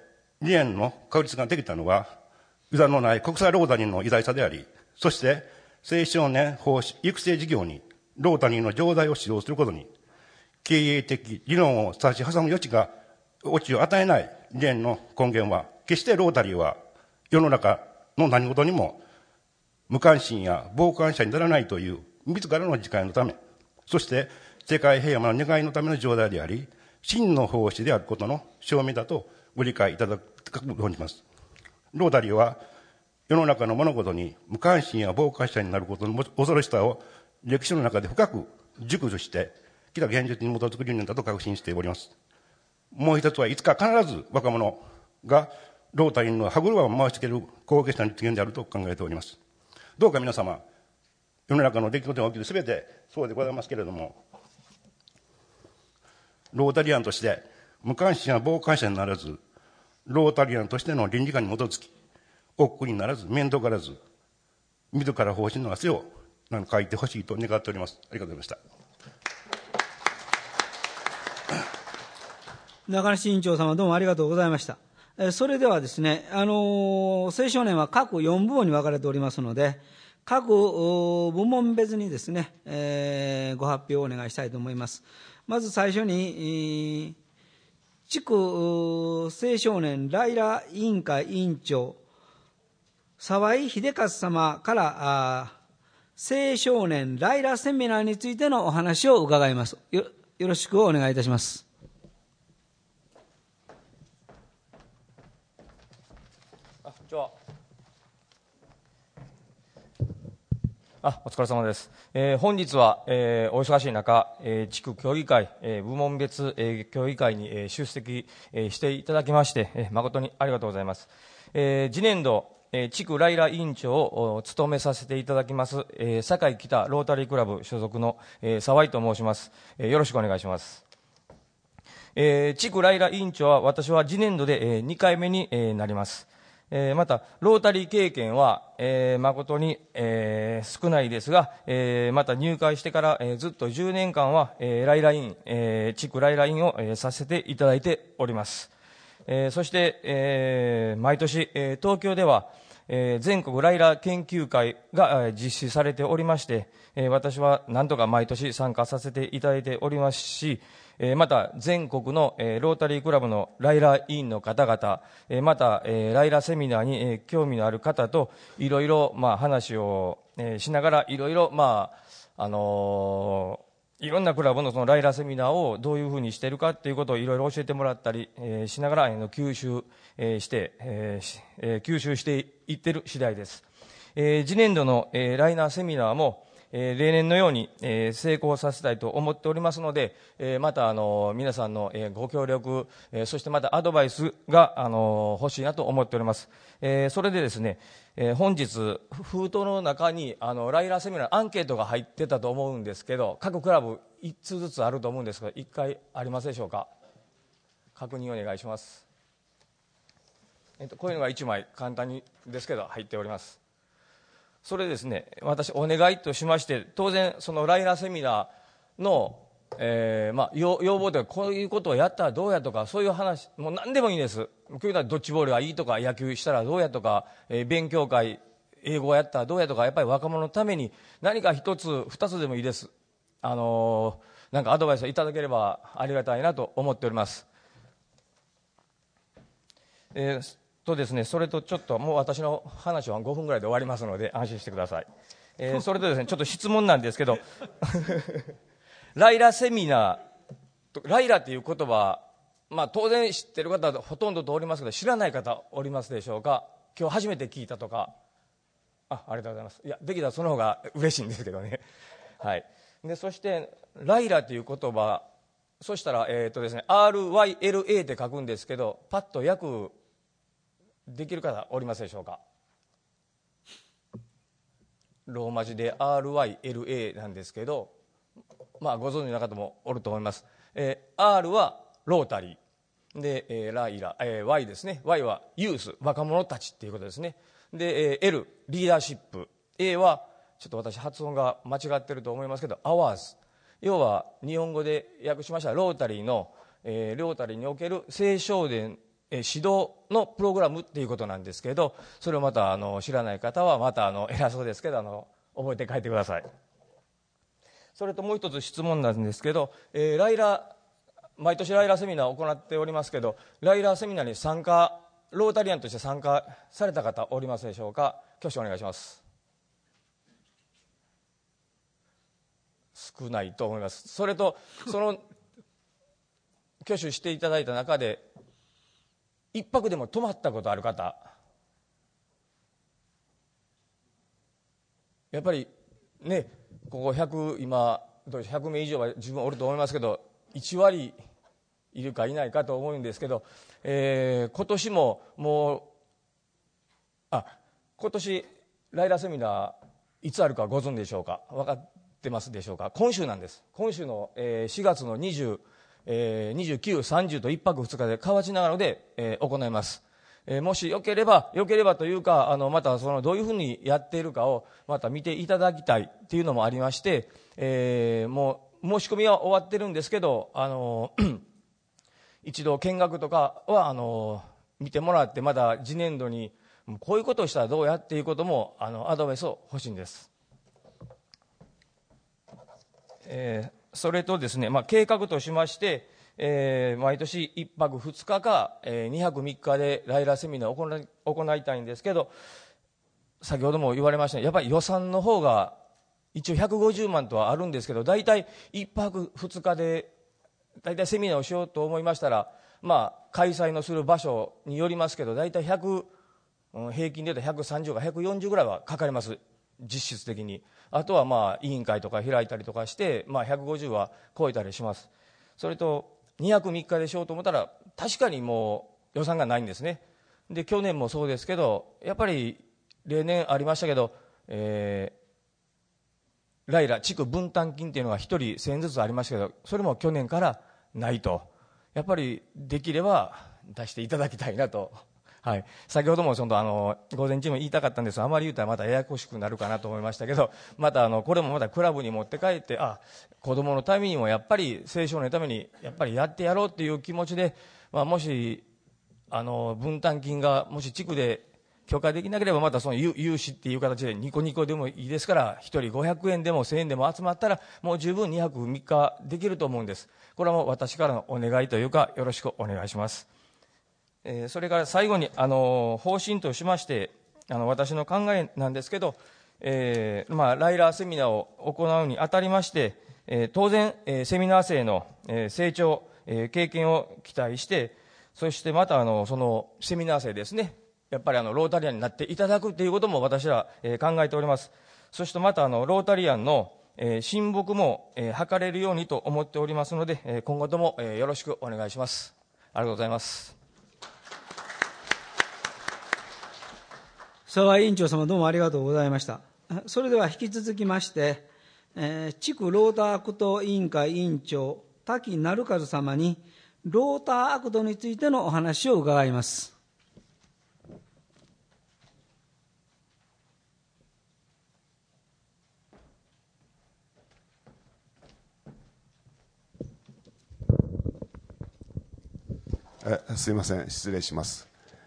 理念の確立ができたのは、ユダのない国際ロータリーの偉大さであり、そして青少年奉仕育成事業にロータリーの常在を指導することに、経営的理論を差し挟む余地を与えない理念の根源は、決してロータリーは世の中の何事にも無関心や傍観者にならないという自らの自戒のため、そして世界平和の願いのための常在であり、真の奉仕であることの証明だとご理解いただくと思います。ロータリーは世の中の物事に無関心や傍観者になることの恐ろしさを歴史の中で深く熟知してきた現実に基づく理念だと確信しております。もう一つはいつか必ず若者がロータリーの歯車を回していける後継者の実現であると考えております。どうか皆様、世の中の出来事が起きるすべてそうでございますけれども、ロータリアンとして無関心や傍観者にならず、ロータリアンとしての倫理観に基づき、億劫にならず、面倒がらず、自ら方針の汗を書いてほしいと願っております。ありがとうございました。 中西委員長様、どうもありがとうございました。それではですね、青少年は各4部門に分かれておりますので、各部門別にですね、ご発表をお願いしたいと思います。まず最初に、地区青少年ライラ委員会委員長、沢井秀和様から青少年ライラセミナーについてのお話を伺います。よろしくお願いいたします。 お疲れ様です。本日は、お忙しい中、地区協議会、部門別、協議会に、出席、していただきまして、誠にありがとうございます。次年度、地区ライラ委員長を務めさせていただきます、堺北ロータリークラブ所属の、沢井と申します。よろしくお願いします。地区ライラ委員長は私は次年度で、2回目に、なります。またロータリー経験は、誠に、少ないですが、また入会してから、ずっと10年間は、ライラ委員、地区ライラ委員を、させていただいております。そして、毎年、東京では、全国ライラ研究会が実施されておりまして、私は何とか毎年参加させていただいておりますし、また全国のロータリークラブのライラ委員の方々、またライラセミナーに興味のある方といろいろ話をしながら、いろいろいろんなクラブのそのライラセミナーをどういうふうにしているかということをいろいろ教えてもらったりしながら吸収していっている次第です。次年度のライナーセミナーも例年のように成功させたいと思っておりますので、また皆さんのご協力、そしてまたアドバイスが欲しいなと思っております。それでですね、本日封筒の中にライラセミナーアンケートが入ってたと思うんですけど、各クラブ1通ずつあると思うんですが、1回ありますでしょうか。確認お願いします。こういうのが1枚簡単にですけど入っております。それですね、私お願いとしまして、当然そのライラセミナーの、要望でこういうことをやったらどうやとか、そういう話もう何でもいいです。ドッジボールがいいとか、野球したらどうやとか、勉強会英語をやったらどうやとか、やっぱり若者のために何か一つ二つでもいいです。なんかアドバイスをいただければありがたいなと思っております。ですね、それとちょっともう私の話は5分ぐらいで終わりますので安心してください。それとですね、ちょっと質問なんですけどライラセミナー、ライラっていう言葉、当然知ってる方ほとんどとおりますけど、知らない方おりますでしょうか。今日初めて聞いたとか。ありがとうございます。いや、できたらその方が嬉しいんですけどね。はい。で、そしてライラっていう言葉、そしたらですね、RYLA って書くんですけど、パッと訳できる方おりますでしょうか。ローマ字で RYLA なんですけど、ご存知の方もおると思います。R はロータリーで、ライラ、Y ですね。Y はユース、若者たちっていうことですね。で、L リーダーシップ、A はちょっと私発音が間違ってると思いますけど、アワーズ、要は日本語で訳しましたらロータリーの、ロータリーにおける青少年指導のプログラムっていうことなんですけど、それをまた知らない方はまた偉そうですけど覚えて帰ってください。それともう一つ質問なんですけど、毎年ライラセミナーを行っておりますけど、ライラセミナーにロータリアンとして参加された方おりますでしょうか。挙手お願いします。少ないと思います。それと挙手していただいた中で一泊でも泊まったことある方、やっぱりね、ここ100名以上は十分おると思いますけど、1割いるかいないかと思うんですけど、今年も今年ライラセミナーいつあるかご存知でしょうか。分かってますでしょうか。今週なんです。今週の4月の20、29、30と1泊2日で河内長野で行います。もしよければというか、またどういうふうにやっているかをまた見ていただきたいっていうのもありまして、もう申し込みは終わってるんですけど、一度見学とかは見てもらって、まだ次年度にこういうことをしたらどうやっていうこともアドバイスを欲しいんです。それとですね、計画としまして、毎年1泊2日か、2泊3日でライラセミナーを行いたいんですけど、先ほども言われましたやっぱり予算の方が一応150万とはあるんですけど、大体1泊2日で大体セミナーをしようと思いましたら、開催のする場所によりますけど、大体平均で言うと130か140ぐらいはかかります、実質的に。あとは委員会とか開いたりとかして、150は超えたりします。それと2泊3日でしようと思ったら確かにもう予算がないんですね。で去年もそうですけど、やっぱり例年ありましたけど、ライラ地区分担金っていうのが1人1000円ずつありましたけど、それも去年からないと。やっぱりできれば出していただきたいなと。はい、先ほども午前中も言いたかったんですが、あまり言うたらまたややこしくなるかなと思いましたけど、またこれもまたクラブに持って帰って、子供のためにもやっぱり青少年のためにやっぱりやってやろうっていう気持ちで、もし分担金がもし地区で許可できなければ、また融資っていう形でニコニコでもいいですから、1人500円でも1000円でも集まったらもう十分2泊3日できると思うんです。これはもう私からのお願いというか、よろしくお願いします。それから最後に方針としまして、私の考えなんですけど、ライラーセミナーを行うにあたりまして、当然、セミナー生の成長、経験を期待して、そしてまたそのセミナー生ですね、やっぱりロータリアンになっていただくということも私は考えております。そしてまたロータリアンの親睦も図れるようにと思っておりますので、今後ともよろしくお願いします。ありがとうございます。 澤委員長様、どうもありがとうございました。それでは引き続きまして、地区ローターアクト委員会委員長滝成和様にローターアクトについてのお話を伺います。 すいません、失礼します。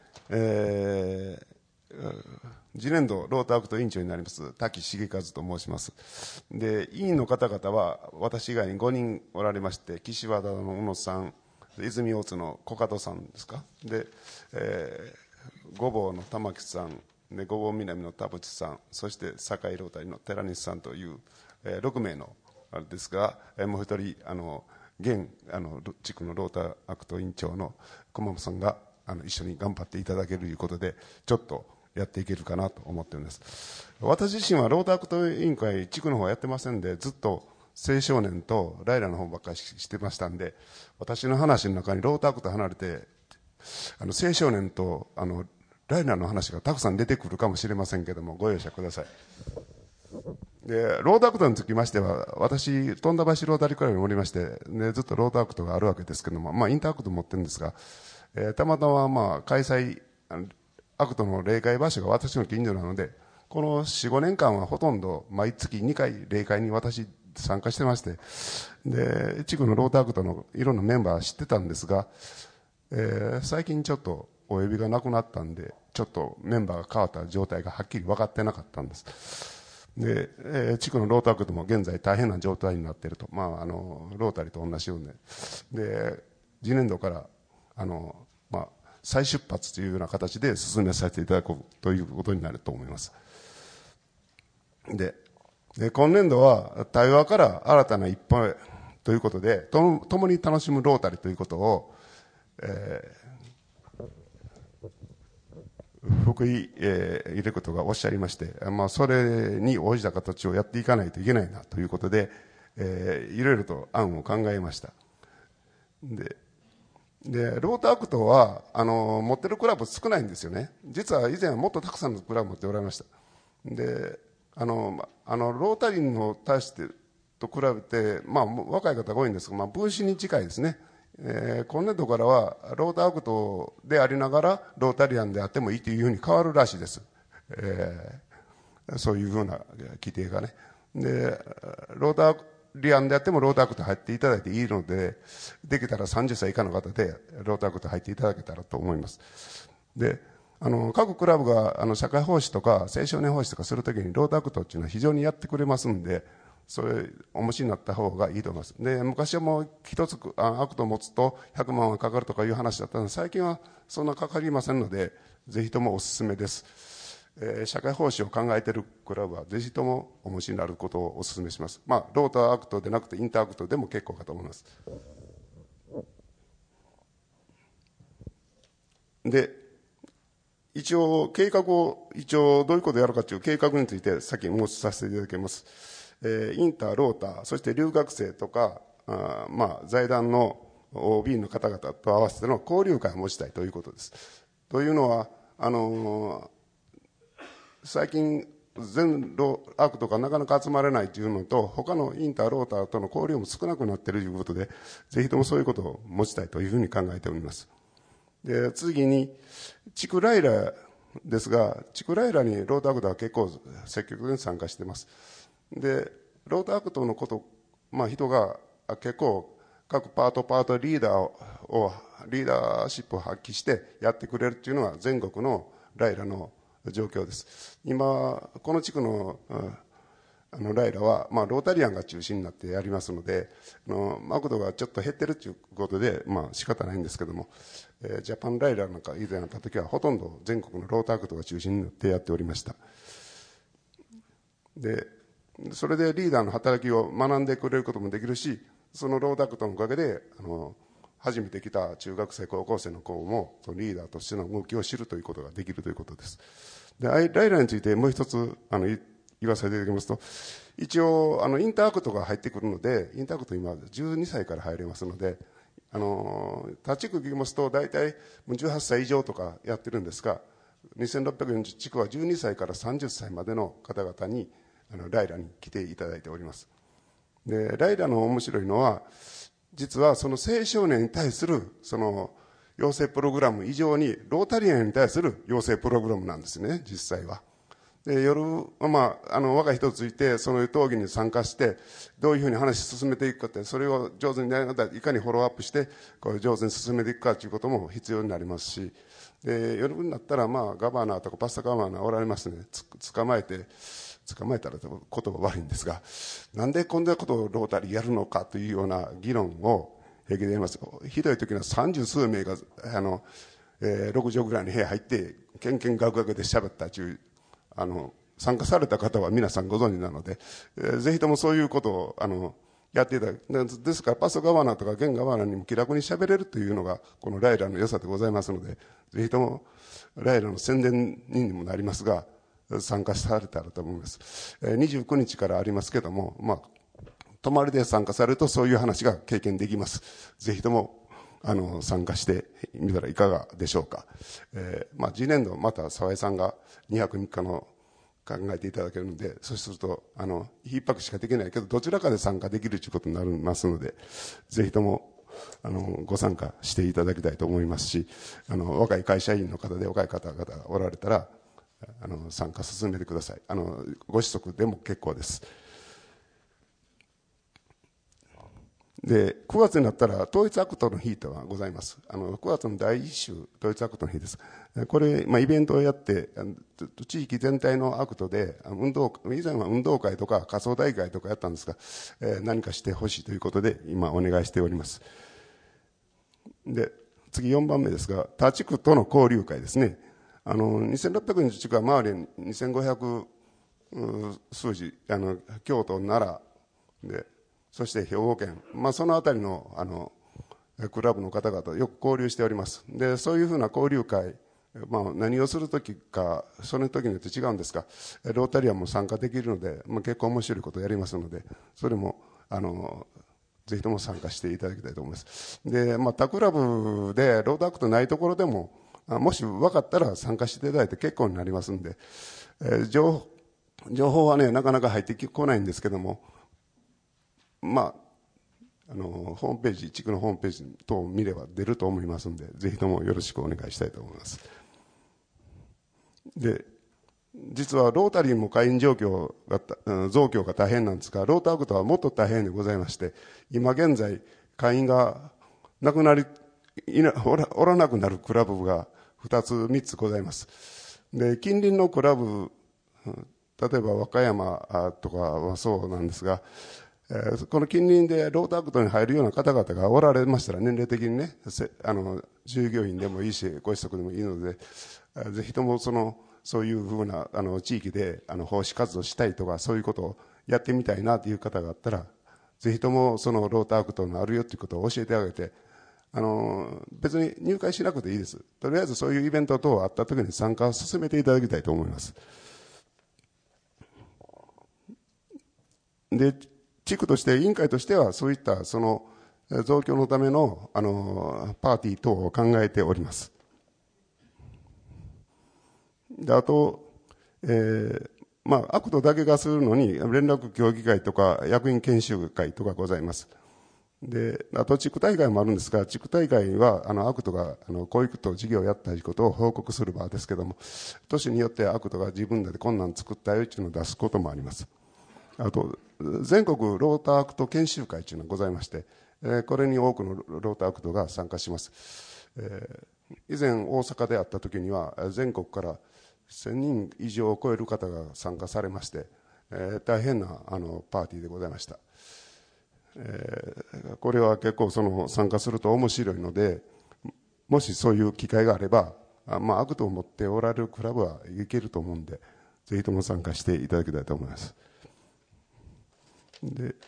次年度ローターアクト委員長になります滝重和と申します。で委員の方々は私以外に5人おられまして、岸和田の小野さん、泉大津のコカドさんですか、で、御坊の玉木さんで、御坊南の田淵さん、そして堺ロータリーの寺西さんという、6名のあれですが、もう一人現地区のローターアクト委員長の駒本さんが一緒に頑張っていただけるということで、ちょっとやっていけるかなと思っています。私自身はローターアクト委員会地区の方はやってませんで、ずっと青少年とライラの方ばっかりしてましたんで、私の話の中にローターアクト離れて青少年とライラの話がたくさん出てくるかもしれませんけども、ご容赦ください。でローターアクトにつきましては、私富田橋ロータリークラブにおりまして、でずっとローターアクトがあるわけですけども、インターアクト持ってるんですが、たまたま開催アクトの例会場所が私の近所なので、この 4,5 年間はほとんど毎月2回例会に私参加してまして、で地区のローターアクトのいろんなメンバー知ってたんですが、 最近ちょっとお呼びがなくなったんで、ちょっとメンバーが変わった状態がはっきり分かってなかったんです。で、地区のローターアクトも現在大変な状態になっていると、ロータリーと同じようで、次年度から再出発というような形で進めさせていただくということになると思います。で今年度は対話から新たな一歩へということで、共に楽しむロータリーということを、福井入れことがおっしゃりまして、それに応じた形をやっていかないといけないなということで、いろいろと案を考えました。でローターアクトは持ってるクラブ少ないんですよね。実は以前はもっとたくさんのクラブ持っておられました。でロータリーの対してと比べて、若い方が多いんですが、分子に近いですね。今年度からはローターアクトでありながらロータリアンであってもいいというふうに変わるらしいです。そういうふうな規定がね。でロータリアンであってもローターアクト入っていただいていいので、できたら30歳以下の方でローターアクト入っていただけたらと思います。で各クラブが社会奉仕とか青少年奉仕とかするときにローターアクトっていうのは非常にやってくれますんで、それお持ちになった方がいいと思います。で昔はもう一つアクトを持つと100万はかかるとかいう話だったので、最近はそんなかかりませんので、ぜひともお勧めです。社会奉仕を考えているクラブはぜひともお持ちになることをお勧めします。ローターアクトでなくてインターアクトでも結構かと思います。で一応計画をどういうことをやるかという計画について先に申しさせていただきます。インター、ローター、そして留学生とか財団の OB の方々と合わせての交流会を持ちたいということです。というのは最近全ローアクトがなかなか集まれないというのと、他のインター、ローターとの交流も少なくなっているということで、ぜひともそういうことを持ちたいというふうに考えております。で次に地区ライラですが、地区ライラにローターアクトは結構積極的に参加しています。でローターアクトのこと、人が結構各パートリーダーシップを発揮してやってくれるというのは全国のライラの状況です。今この地区のライラは、ロータリアンが中心になってやりますので、マクドがちょっと減ってるということで、仕方ないんですけども、ジャパンライラなんか以前やった時はほとんど全国のローターアクトが中心になってやっておりました。でそれでリーダーの働きを学んでくれることもできるし、そのローターアクトのおかげで初めて来た中学生高校生の子もそのリーダーとしての動きを知るということができるということです。でライラについてもう一つ言わせていただきますと、一応インターアクトが入ってくるので、インターアクト今12歳から入れますので、他地区聞きますと大体18歳以上とかやってるんですが、2640地区は12歳から30歳までの方々にライラに来ていただいております。でライラの面白いのは、実はその青少年に対するその養成プログラム以上にロータリアンに対する養成プログラムなんですね、実際は。で夜、若い人ついてその討議に参加してどういうふうに話を進めていくかって、それを上手にやりながらいかにフォローアップしてこう上手に進めていくかということも必要になりますし、で夜になったらガバナーとかパスタガバナーおられますね。捕まえたら言葉悪いんですが、なんでこんなことをロータリーやるのかというような議論を平気でやります。ひどい時には30数名が6畳ぐらいの部屋入ってケンケンガクガクで喋ったという参加された方は皆さんご存知なので、ぜひともそういうことをやっていただく。ですからパスガバナーとかゲンガバナーにも気楽に喋れるというのがこのライラの良さでございますので、ぜひともライラの宣伝にもなりますが参加されたらと思います。29日からありますけども、泊まりで参加されるとそういう話が経験できます。ぜひとも参加してみたらいかがでしょうか。次年度また沢井さんが2泊3日の考えていただけるので、そうすると1泊しかできないけどどちらかで参加できるということになりますので、ぜひともご参加していただきたいと思いますし、若い会社員の方で若い方々がおられたら参加進めてください。ご子息でも結構です。 で、9月になったら統一アクトの日とはございます。9月の第1週統一アクトの日です。これ、イベントをやって、地域全体のアクトで、以前は運動会とか仮装大会とかやったんですが、何かしてほしいということで、今お願いしております。で、次4番目ですが、他地区との交流会ですね。2600人地区は周りに2500数字、京都、奈良で、そして兵庫県、そのあたりのクラブの方々とよく交流しております。で、そういうふうな交流会、何をするときか、その時によって違うんですが、ロータリアンも参加できるので、結構面白いことをやりますので、それもぜひとも参加していただきたいと思います。で、他クラブでロードアクトないところでも、もし分かったら参加していただいて結構になりますんで、情報はね、なかなか入ってこないんですけども、ホームページ、地区のホームページ等を見れば出ると思いますので、ぜひともよろしくお願いしたいと思います。で、実はロータリーも会員増強が大変なんですが、ロータアクトはもっと大変でございまして、今現在、会員がなくなり、おらなくなるクラブが2つ、3つございます。で、近隣のクラブ、例えば和歌山とかはそうなんですが、この近隣でロータアクトに入るような方々がおられましたら、年齢的にね、従業員でもいいし、ご子息でもいいので、ぜひともそういうふうな地域で奉仕活動したいとか、そういうことをやってみたいなという方があったら、ぜひともそのロータアクトのあるよということを教えてあげて、別に入会しなくていいです。とりあえずそういうイベント等あったときに参加を進めていただきたいと思います。で、地区として委員会としてはそういった増強のためのパーティー等を考えております。で、あと、アクトだけがするのに連絡協議会とか役員研修会とかございます。で、あと地区大会もあるんですが、地区大会はアクトがこういうこと事業をやったことを報告する場ですけども、都市によってアクトが自分でこんなん作ったよっていうのを出すこともあります。あと、全国ロータアクト研修会というのがございまして、これに多くのロータアクトが参加します。以前大阪であった時には、全国から1000人以上を超える方が参加されまして、大変なパーティーでございました。これは結構参加すると面白いので、もしそういう機会があれば、アクトを持っておられるクラブはいけると思うんで、ぜひとも参加していただきたいと思います。で、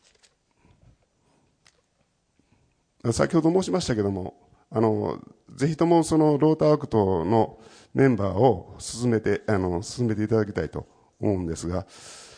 先ほど申しましたけども、ぜひともロータアクトのメンバーを進めていただきたいと思うんですが、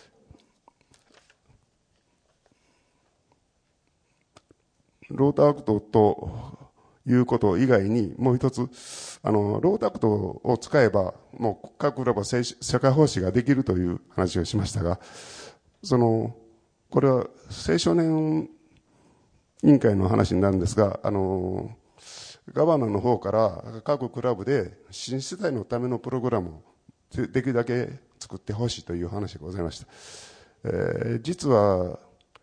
ロータアクトということ以外にもう一つ、ロータアクトを使えば、もう各クラブは社会奉仕ができるという話をしましたが、これは青少年委員会の話になるんですが、ガバナの方から各クラブで新世代のためのプログラムをできるだけ作ってほしいという話がございました。実は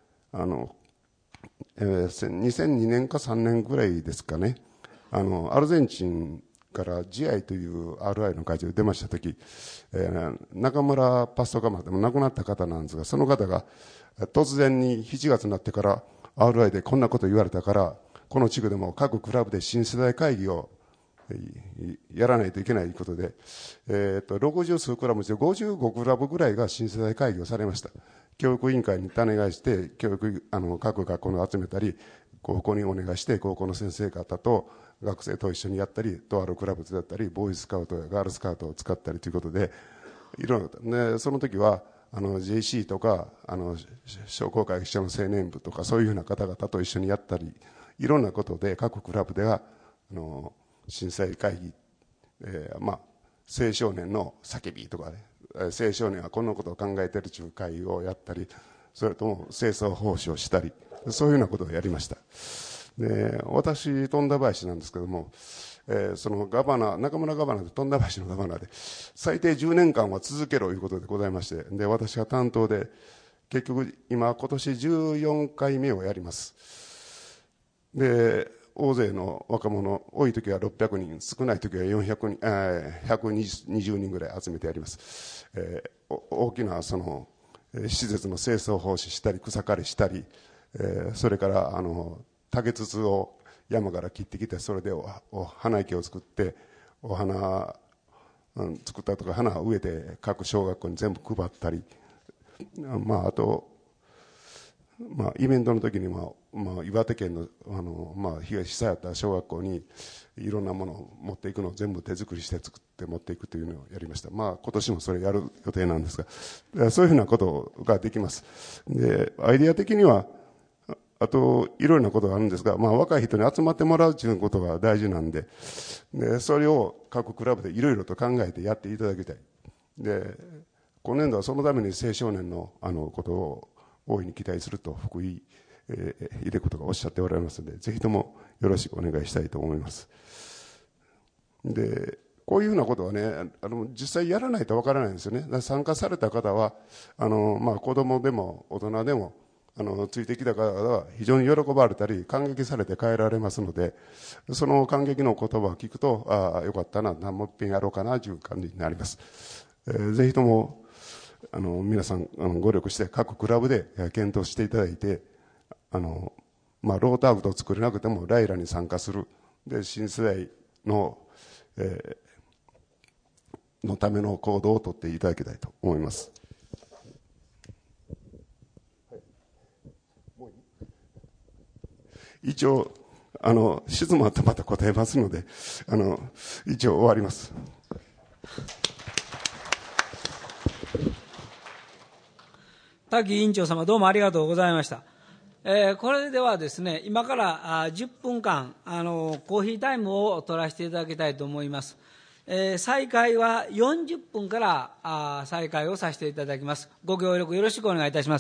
2002年か3年ぐらいですかね、アルゼンチンからジアイという RI の会長で出ましたとき、中村パストガマでも亡くなった方なんですが、その方が突然に7月になってから RI でこんなこと言われたから、この地区でも各クラブで新世代会議をやらないといけないということで、60数クラブで55クラブぐらいが新世代会議をされました。教育委員会に種返して、各学校に集めたり、高校にお願いして、高校の先生方と学生と一緒にやったり、とあるクラブだったり、ボーイスカウトやガールスカウトを使ったりということで、いろんな、でその時は、JC とか、商工会議所の青年部とか、そういうふうな方々と一緒にやったり、いろんなことで、各クラブでは、震災会議、青少年の叫びとかね、青少年はこんなことを考えているという会をやったり、それとも清掃奉仕をしたり、そういうようなことをやりました。で、私、富田林なんですけども、そのガバナ、中村ガバナで富田林のガバナで、最低10年間は続けろということでございまして、で、私が担当で、 結局今年14回目をやります。で大勢の若者、多い時は600人、少ない時は400人、120人ぐらい集めてやります。大きなその施設の清掃奉仕したり、草刈りしたり、それから竹筒を山から切ってきて、それで花池を作ってお花作ったとか、花を植えて各小学校に全部配ったり、あと、イベントの時に岩手県の、被災あった小学校にいろんなものを持っていくのを全部手作りして作って持っていくというのをやりました。今年もそれやる予定なんですが、そういうふうなことができます。でアイデア的にはあといろいろなことがあるんですが、若い人に集まってもらうということが大事なんで、それを各クラブでいろいろと考えてやっていただきたい。で今年度はそのために青少年のことを大いに期待すると福井秀子とかおっしゃっておられますので、ぜひともよろしくお願いしたいと思います。でこういうふうなことはね、実際やらないとわからないんですよね。参加された方は子供でも大人でもついてきた方は非常に喜ばれたり感激されて帰られますので、その感激の言葉を聞くと、よかったな、もう一遍やろうかなという感じになります。ぜひとも皆さんご力して各クラブで検討していただいて、ロートアウトを作れなくてもライラに参加する、で新世代の、のための行動をとっていただきたいと思います。一応質問あったらまた答えますので、一応終わります。 滝委員長様、どうもありがとうございました。これではですね、今から10分間コーヒータイムを取らせていただきたいと思います。再開は40分から再開をさせていただきます。ご協力よろしくお願いいたします。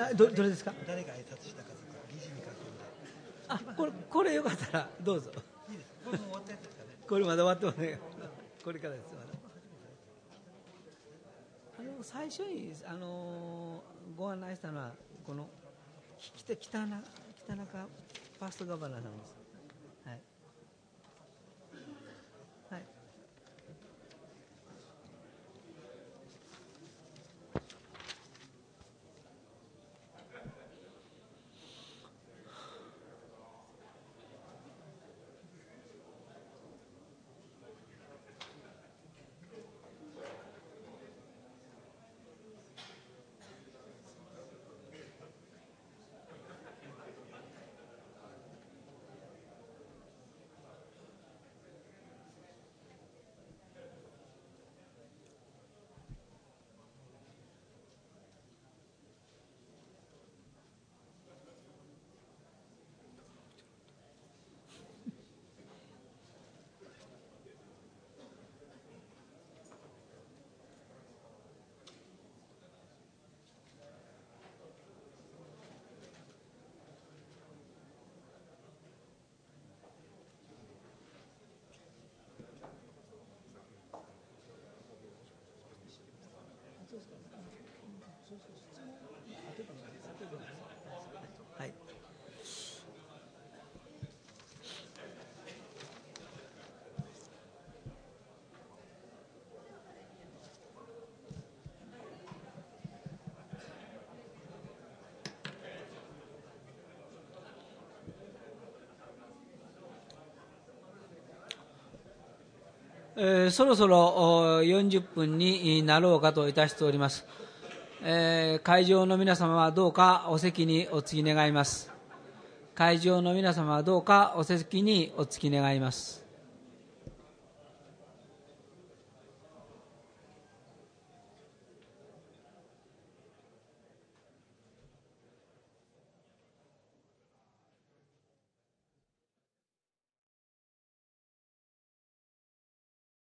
どれですか。誰が挨拶したかとか議事に書くんで。これよかったらどうぞ。いいです。これも終わったやつですかね。これまだ終わってもね。これからです。最初にご案内したのはこの北中ファーストガバナーさんです。はい。はい。はい。そろそろ40分になろうかといたしております。会場の皆様はどうかお席にお着き願います。会場の皆様はどうかお席にお着き願います。